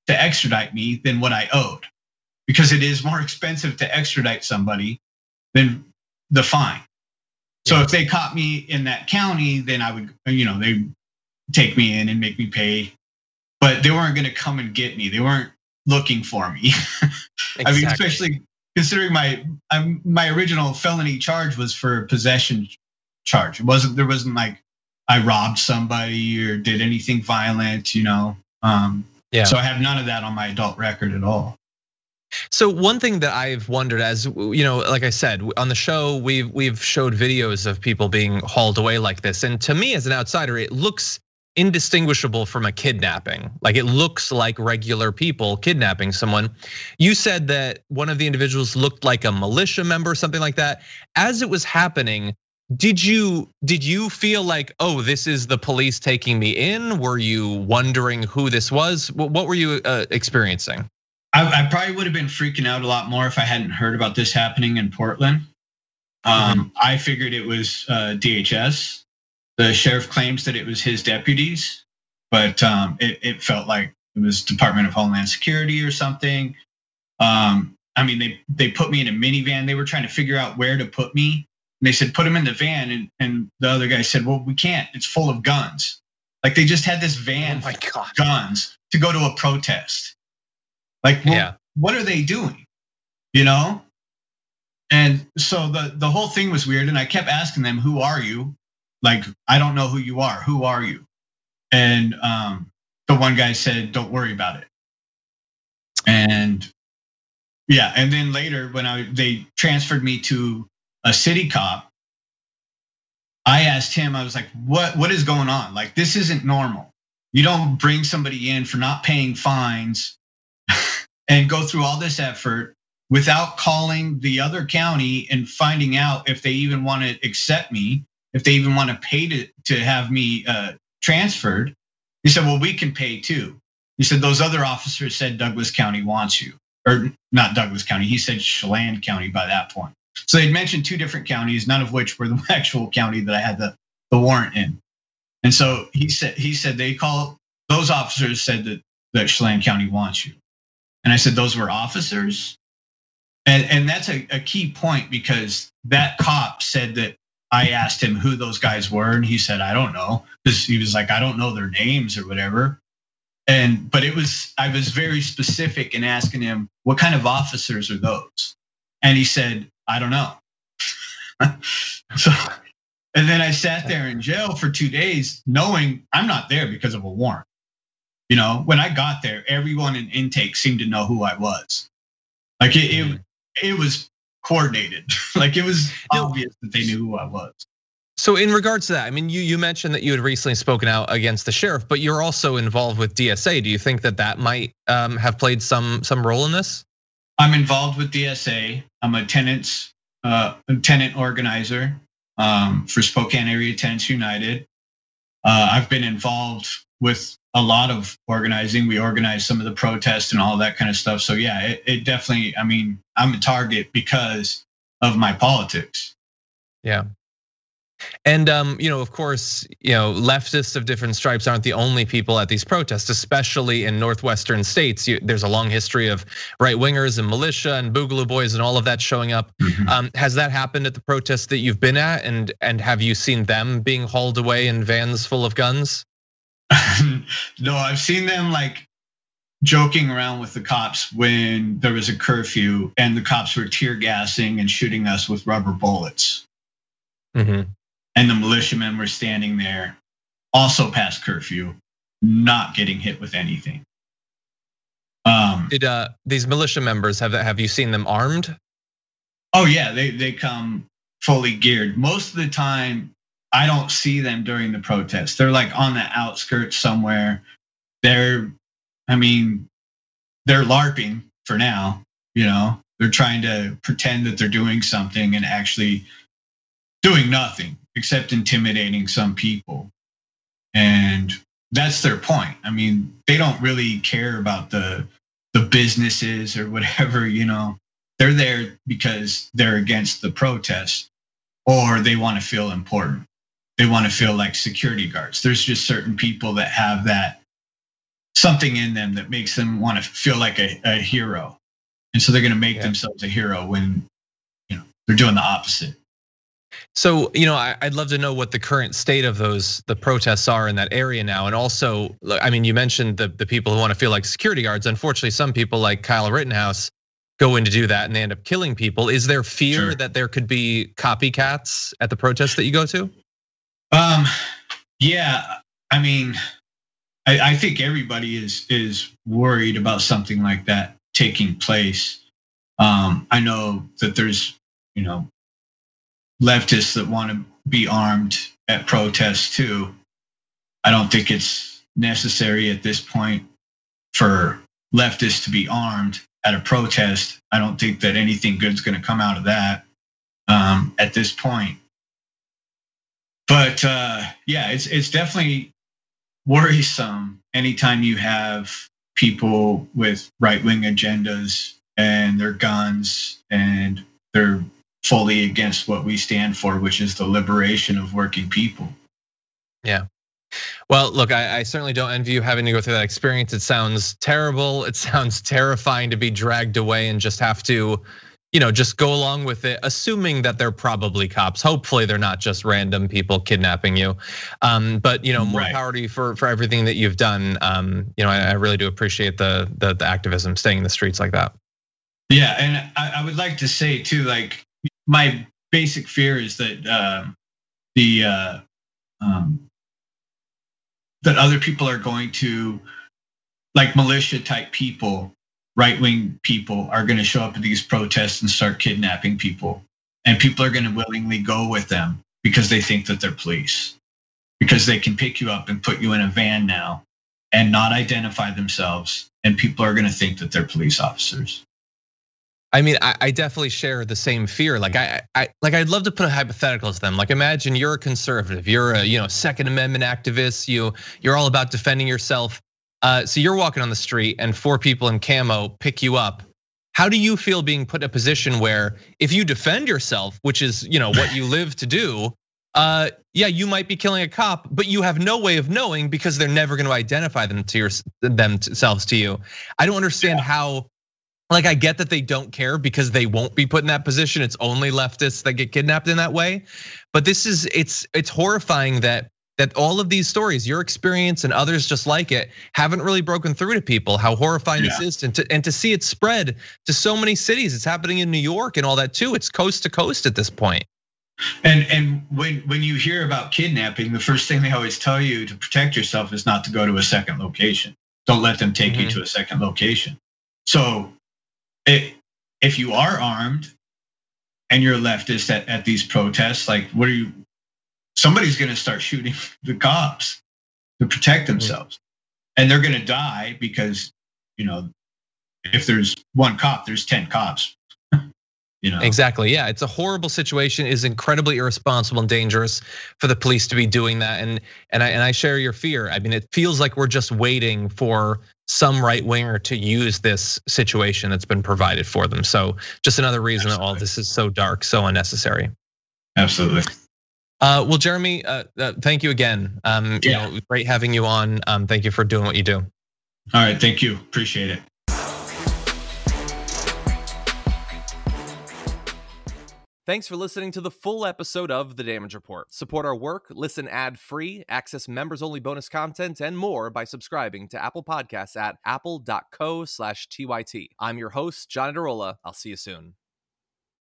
G: to extradite me than what I owed, because it is more expensive to extradite somebody than the fine. So if they caught me in that county, then I would, you know, they take me in and make me pay, but they weren't going to come and get me. They weren't looking for me. Exactly. I mean, especially considering my um, my original felony charge was for possession charge. It wasn't, there wasn't like I robbed somebody or did anything violent, you know. Um, yeah. So I have none of that on my adult record at all.
A: So one thing that I've wondered, as you know, like I said, on the show, we've we've showed videos of people being hauled away like this. And to me, as an outsider, it looks indistinguishable from a kidnapping. Like it looks like regular people kidnapping someone. You said that one of the individuals looked like a militia member, something like that. As it was happening, did you did you feel like, oh, this is the police taking me in? Were you wondering who this was? What were you experiencing?
G: I, I probably would have been freaking out a lot more if I hadn't heard about this happening in Portland. Um, mm-hmm. I figured it was uh, D H S. The sheriff claims that it was his deputies, but um, it, it felt like it was Department of Homeland Security or something. Um, I mean, they they put me in a minivan. They were trying to figure out where to put me. And they said, put him in the van. And, and the other guy said, well, we can't. It's full of guns. Like they just had this van
A: oh my God.
G: full of guns to go to a protest. Like, well, yeah. What are they doing? You know? And so the, the whole thing was weird. And I kept asking them, who are you? Like, I don't know who you are. Who are you? And um, the one guy said, don't worry about it. And yeah, and then later when I they transferred me to a city cop, I asked him, I was like, what, what is going on? Like, this isn't normal. You don't bring somebody in for not paying fines and go through all this effort without calling the other county and finding out if they even want to accept me, if they even want to pay to, to have me uh, transferred. He said, well, we can pay too. He said, those other officers said Douglas County wants you, or not Douglas County. He said Chelan County by that point. So they'd mentioned two different counties, none of which were the actual county that I had the, the warrant in. And so he said, he said they call, those officers said that, that Chelan County wants you. And I said, those were officers? And, and that's a, a key point, because that cop said that I asked him who those guys were, and he said, I don't know. Because he was like, I don't know their names or whatever. And but it was, I was very specific in asking him, what kind of officers are those? And he said, I don't know. So, and then I sat there in jail for two days knowing I'm not there because of a warrant. You know, when I got there, everyone in intake seemed to know who I was. Like it, it, it was coordinated. Like it was obvious that they knew who I was.
A: So in regards to that, I mean, you you mentioned that you had recently spoken out against the sheriff, but you're also involved with D S A. Do you think that that might um, have played some some role in this?
G: I'm involved with D S A. I'm a tenants uh, tenant organizer um, for Spokane Area Tenants United. Uh, I've been involved with a lot of organizing. We organized some of the protests and all that kind of stuff. So yeah, it, it definitely, I mean, I'm a target because of my politics.
A: Yeah. And um, you know, of course, you know, leftists of different stripes aren't the only people at these protests, especially in northwestern states. You, there's a long history of right wingers and militia and Boogaloo Boys and all of that showing up. Mm-hmm. Um, has that happened at the protests that you've been at, and and have you seen them being hauled away in vans full of guns?
G: No, I've seen them like joking around with the cops when there was a curfew and the cops were tear gassing and shooting us with rubber bullets. Mm-hmm. And the militiamen were standing there, also past curfew, not getting hit with anything. Um,
A: Did uh, these militia members have have you seen them armed?
G: Oh yeah, they they come fully geared. Most of the time, I don't see them during the protest. They're like on the outskirts somewhere. They're, I mean, they're LARPing for now. You know, they're trying to pretend that they're doing something and actually doing nothing except intimidating some people. And that's their point. I mean, they don't really care about the the businesses or whatever, you know. They're there because they're against the protest, or they want to feel important. They want to feel like security guards. There's just certain people that have that something in them that makes them want to feel like a, a hero. And so they're going to make
A: Yeah.
G: themselves a hero when, you know, they're doing the opposite.
A: So, you know, I, I'd love to know what the current state of those, the protests are in that area now. And also, I mean, you mentioned the, the people who want to feel like security guards. Unfortunately, some people like Kyle Rittenhouse go in to do that and they end up killing people. Is there fear
G: Sure.
A: that there could be copycats at the protests that you go to?
G: Um, yeah, I mean, I, I think everybody is is worried about something like that taking place. Um, I know that there's, you know, leftists that want to be armed at protests too. I don't think it's necessary at this point for leftists to be armed at a protest. I don't think that anything good's going to come out of that um, at this point. But uh, yeah, it's it's definitely worrisome anytime you have people with right-wing agendas and their guns and they're fully against what we stand for, which is the liberation of working people.
A: Yeah. Well, look, I, I certainly don't envy you having to go through that experience. It sounds terrible. It sounds terrifying to be dragged away and just have to, you know, just go along with it, assuming that they're probably cops. Hopefully they're not just random people kidnapping you. Um, but you know, more
G: Right.
A: power to you for, for everything that you've done. Um, you know, I, I really do appreciate the, the the activism, staying in the streets like that.
G: Yeah, and I, I would like to say too, like my basic fear is that uh, the uh, um, that other people are going to, like militia type people, right wing people, are going to show up at these protests and start kidnapping people, and people are going to willingly go with them because they think that they're police, because they can pick you up and put you in a van now and not identify themselves, and people are going to think that they're police officers.
A: I mean, I, I definitely share the same fear. Like I, I, like I'd love to put a hypothetical to them. Like imagine you're a conservative, you're a, you know, Second Amendment activist. You, you're all about defending yourself. Uh, so you're walking on the street and four people in camo pick you up. How do you feel being put in a position where if you defend yourself, which is, you know, what you live to do, uh, yeah, you might be killing a cop, but you have no way of knowing because they're never going to identify them to your, themselves to you. I don't understand
G: Yeah.
A: how. Like I get that they don't care because they won't be put in that position. It's only leftists that get kidnapped in that way. But this is it's it's horrifying that that all of these stories, your experience and others just like it, haven't really broken through to people. How horrifying
G: Yeah.
A: this is, and to and to see it spread to so many cities. It's happening in New York and all that too. It's coast to coast at this point.
G: And and when when you hear about kidnapping, the first thing they always tell you to protect yourself is not to go to a second location. Don't let them take you
A: Mhm.
G: to a second location. So it, if you are armed and you're a leftist at, at these protests, like what are you? Somebody's going to start shooting the cops to protect themselves, and they're going to die because, you know, if there's one cop, there's ten cops. You know?
A: Exactly. Yeah, it's a horrible situation. It is incredibly irresponsible and dangerous for the police to be doing that. And and I and I share your fear. I mean, it feels like we're just waiting for some right winger to use this situation that's been provided for them. So just another reason that all this is so dark, so unnecessary.
G: Absolutely.
A: Uh, well, Jeremy, uh, uh, thank you again. Um,
G: Yeah.
A: You know, great having you on. Um, thank you for doing what you do.
G: All right. Thank you. Appreciate it.
E: Thanks for listening to the full episode of The Damage Report. Support our work, listen ad-free, access members-only bonus content, and more by subscribing to Apple Podcasts at apple dot co slash T Y T. I'm your host, John Adarola. I'll see you soon.